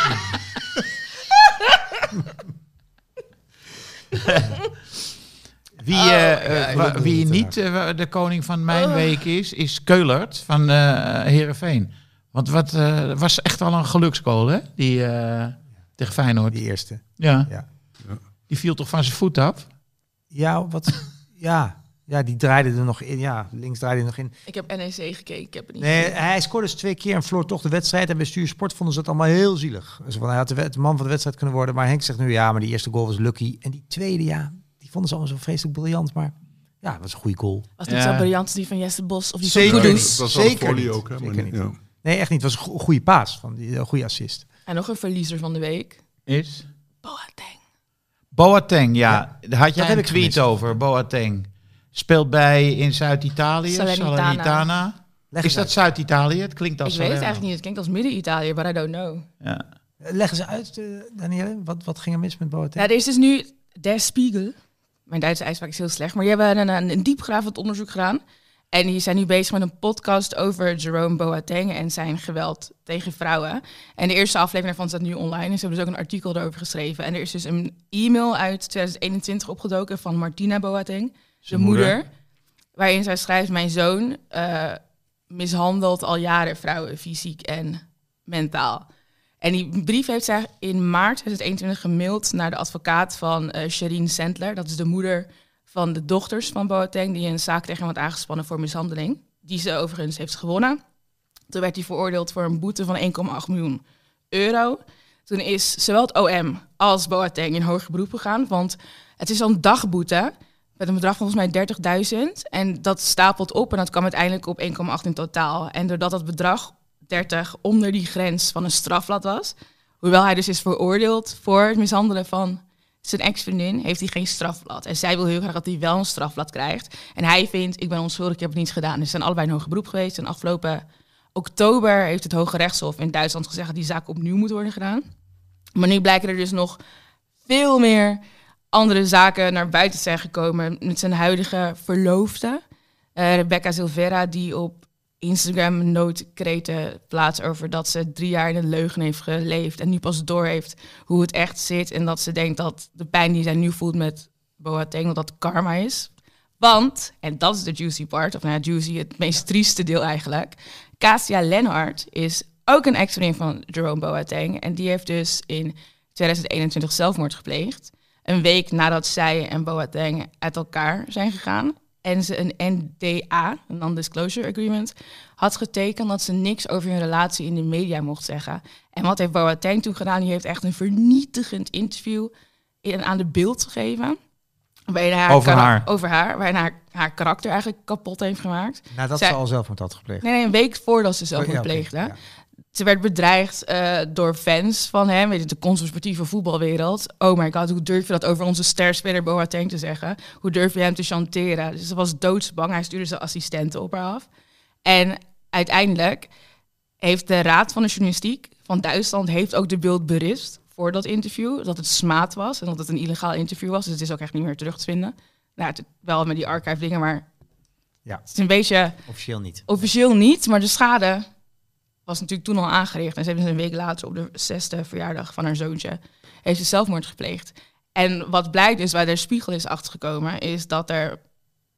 Wie, Oh, eh, eh, wa- dat wie is niet eh, de koning van mijn week is, is Keulert van eh Heerenveen. Want wat eh, was echt al een gelukskool, hè? Die eh, tegen Feyenoord. Die eerste. Ja. Ja. Die viel toch van zijn voet af? Ja, wat? Ja. Ja, die draaide er nog in. Ja, links draaide er nog in. Ik heb N E C gekeken, ik heb het niet Nee, gezien. hij scoorde dus twee keer en verloor toch de wedstrijd. En bij Stuur Sport vonden ze het allemaal heel zielig. Dus van, hij had de, wed- de man van de wedstrijd kunnen worden. Maar Henk zegt nu, ja, maar die eerste goal was lucky. En die tweede, ja, die vonden ze allemaal zo vreselijk briljant. Maar ja, het was een goede goal. Was niet Ja. zo briljant als die van Jesse Bos of die Zeker van Ja, Kudus. dat was wel een Zeker folie niet. ook, hè. Maar Zeker niet, niet. ja. Nee, echt niet. Het was een go- goede paas. Van die, een goede assist. En nog een verliezer van de week. Is? Boateng. Boateng, ja. Daar had jij heb een ik tweet gemist. over, Boateng. Speelt bij in Zuid-Italië, Salernitana. Salernitana. Leg Is eens dat uit. Zuid-Italië? Het klinkt als Ik weet het Salerno. eigenlijk niet. Het klinkt als Midden-Italië, but I don't know. Ja. Leggen ze uit, uh, Danielle. Wat, wat ging er mis met Boateng? Ja, er is dus nu Der Spiegel. Mijn Duitse uitspraak is heel slecht. Maar die hebben een, een, een diepgravend onderzoek gedaan. En die zijn nu bezig met een podcast over Jerome Boateng en zijn geweld tegen vrouwen. En de eerste aflevering daarvan staat nu online. En ze hebben dus ook een artikel erover geschreven. En er is dus een e-mail uit twintig eenentwintig opgedoken van Martina Boateng, de Zijn moeder. moeder. Waarin zij schrijft, mijn zoon uh, mishandelt al jaren vrouwen fysiek en mentaal. En die brief heeft zij in maart twintig eenentwintig gemaild naar de advocaat van uh, Sherine Sandler. Dat is de moeder van de dochters van Boateng, die een zaak tegen hem had aangespannen voor mishandeling. Die ze overigens heeft gewonnen. Toen werd hij veroordeeld voor een boete van één komma acht miljoen euro. Toen is zowel het O M als Boateng in hoger beroep gegaan. Want het is al een dagboete met een bedrag van volgens mij dertigduizend. En dat stapelt op en dat kwam uiteindelijk op één komma acht in totaal. En doordat dat bedrag dertig onder die grens van een strafblad was, hoewel hij dus is veroordeeld voor het mishandelen van zijn ex-vriendin, heeft hij geen strafblad. En zij wil heel graag dat hij wel een strafblad krijgt. En hij vindt, ik ben onschuldig, ik heb het niet gedaan. Dus ze zijn allebei in hoger beroep geweest. En afgelopen oktober heeft het Hoge Rechtshof in Duitsland gezegd dat die zaak opnieuw moet worden gedaan. Maar nu blijken er dus nog veel meer andere zaken naar buiten zijn gekomen met zijn huidige verloofde, uh, Rebecca Silvera, die op Instagram noodkreten plaatst over dat ze drie jaar in een leugen heeft geleefd en nu pas door heeft hoe het echt zit en dat ze denkt dat de pijn die zij nu voelt met Boateng, dat dat karma is. Want, en dat is de juicy part, of nou ja, juicy, het meest trieste deel eigenlijk, Kasia Lennart is ook een ex-vriendin van Jerome Boateng en die heeft dus in twintig eenentwintig zelfmoord gepleegd. Een week nadat zij en Boateng uit elkaar zijn gegaan. En ze een N D A, een Non-Disclosure Agreement, had getekend dat ze niks over hun relatie in de media mocht zeggen. En wat heeft Boateng toen gedaan? Die heeft echt een vernietigend interview in, aan de Beeld gegeven. Waarin hij haar Over kara- haar. Over haar, waarin haar, haar karakter eigenlijk kapot heeft gemaakt. Nadat Zij- ze al zelfmoord had gepleegd. Nee, nee, een week voordat ze zelfmoord Oh, ja, oké, pleegde. ja. Ze werd bedreigd uh, door fans van hem, weet je, de conservatieve voetbalwereld. Oh my god, hoe durf je dat over onze sterspeler Boateng te zeggen? Hoe durf je hem te chanteren? Dus ze was doodsbang. Hij stuurde zijn assistenten op haar af. En uiteindelijk heeft de Raad van de Journalistiek van Duitsland heeft ook de Beeld berispt voor dat interview. Dat het smaad was en dat het een illegaal interview was. Dus het is ook echt niet meer terug te vinden. Nou, het, wel met die archive dingen, maar Ja. het is een beetje Officieel niet. officieel niet. Maar de schade was natuurlijk toen al aangericht. En ze hebben ze een week later op de zesde verjaardag van haar zoontje heeft ze zelfmoord gepleegd. En wat blijkt dus, waar de Spiegel is achtergekomen, is dat er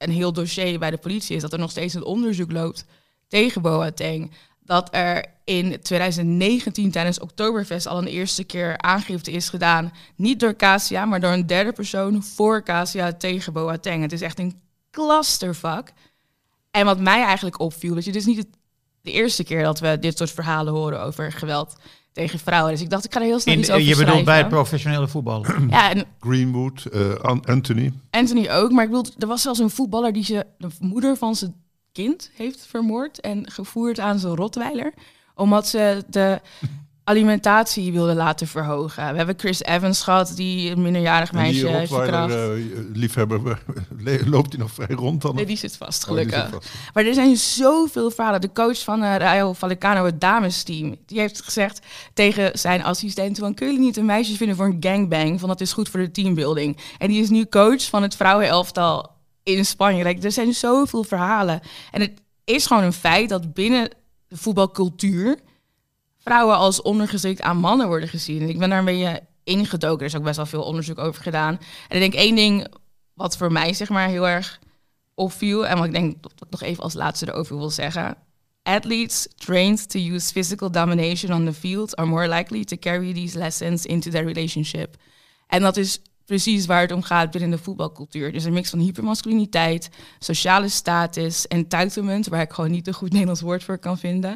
een heel dossier bij de politie is, dat er nog steeds een onderzoek loopt tegen Boateng. Dat er in twintig negentien tijdens Oktoberfest al een eerste keer aangifte is gedaan. Niet door Kasia, maar door een derde persoon voor Kasia tegen Boateng. Het is echt een clusterfuck. En wat mij eigenlijk opviel, dat je dus niet het, de eerste keer dat we dit soort verhalen horen over geweld tegen vrouwen. Dus ik dacht, ik ga er heel snel In, iets over je bedoelt schrijven. bij het professionele voetbal. Ja, en Greenwood, uh, Anthony. Anthony ook. Maar ik bedoel, er was zelfs een voetballer die ze, de moeder van zijn kind heeft vermoord en gevoerd aan zijn rottweiler, omdat ze de alimentatie wilde laten verhogen. We hebben Chris Evans gehad, die een minderjarig meisje heeft verkracht. Die uh, liefhebber, loopt hij nog vrij rond dan? Nee, die zit vast, Oh, die gelukkig. zit vast. Maar er zijn zoveel verhalen. De coach van uh, Rayo Vallecano, het damesteam, die heeft gezegd tegen zijn assistenten van, kun je niet een meisje vinden voor een gangbang? Van dat is goed voor de teambuilding. En die is nu coach van het vrouwenelftal in Spanje. Like, er zijn zoveel verhalen. En het is gewoon een feit dat binnen de voetbalcultuur vrouwen als ondergeschikt aan mannen worden gezien. En ik ben daar een beetje ingedoken. Er is ook best wel veel onderzoek over gedaan. En ik denk één ding wat voor mij zeg maar heel erg opviel, en wat ik denk dat ik nog even als laatste erover wil zeggen. Athletes trained to use physical domination on the field are more likely to carry these lessons into their relationship. En dat is precies waar het om gaat binnen de voetbalcultuur. Dus een mix van hypermasculiniteit, sociale status, entitlement, waar ik gewoon niet een goed Nederlands woord voor kan vinden.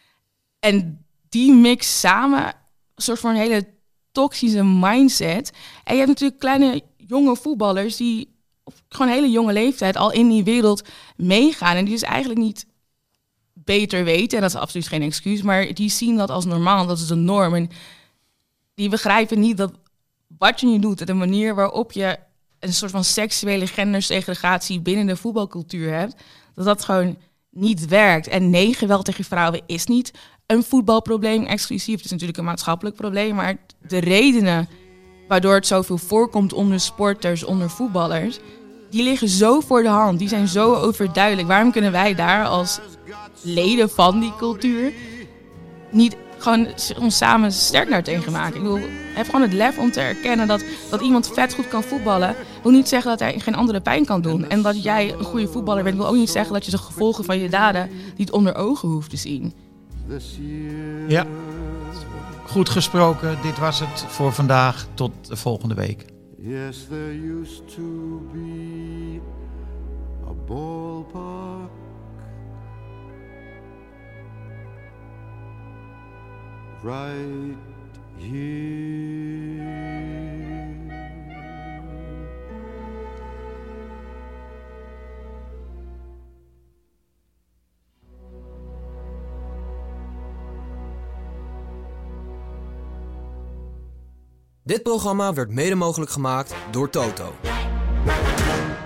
En die mix samen, een soort van een hele toxische mindset. En je hebt natuurlijk kleine jonge voetballers die op gewoon een hele jonge leeftijd al in die wereld meegaan. En die dus eigenlijk niet beter weten, en dat is absoluut geen excuus, maar die zien dat als normaal, dat is de norm. En die begrijpen niet dat wat je nu doet, de manier waarop je een soort van seksuele gendersegregatie binnen de voetbalcultuur hebt, dat dat gewoon niet werkt. En nee, geweld tegen vrouwen is niet een voetbalprobleem exclusief. Het is natuurlijk een maatschappelijk probleem, maar de redenen waardoor het zoveel voorkomt onder sporters, onder voetballers, die liggen zo voor de hand. Die zijn zo overduidelijk. Waarom kunnen wij daar als leden van die cultuur niet gewoon ons samen sterk naar tegen maken? Ik bedoel, heb gewoon het lef om te erkennen dat, dat iemand vet goed kan voetballen. Wil niet zeggen dat hij geen andere pijn kan doen. En dat jij een goede voetballer bent, wil ook niet zeggen dat je de gevolgen van je daden niet onder ogen hoeft te zien. Ja, goed gesproken. Dit was het voor vandaag. Tot de volgende week. Yes, there used to be a ballpark right here. Dit programma werd mede mogelijk gemaakt door Toto.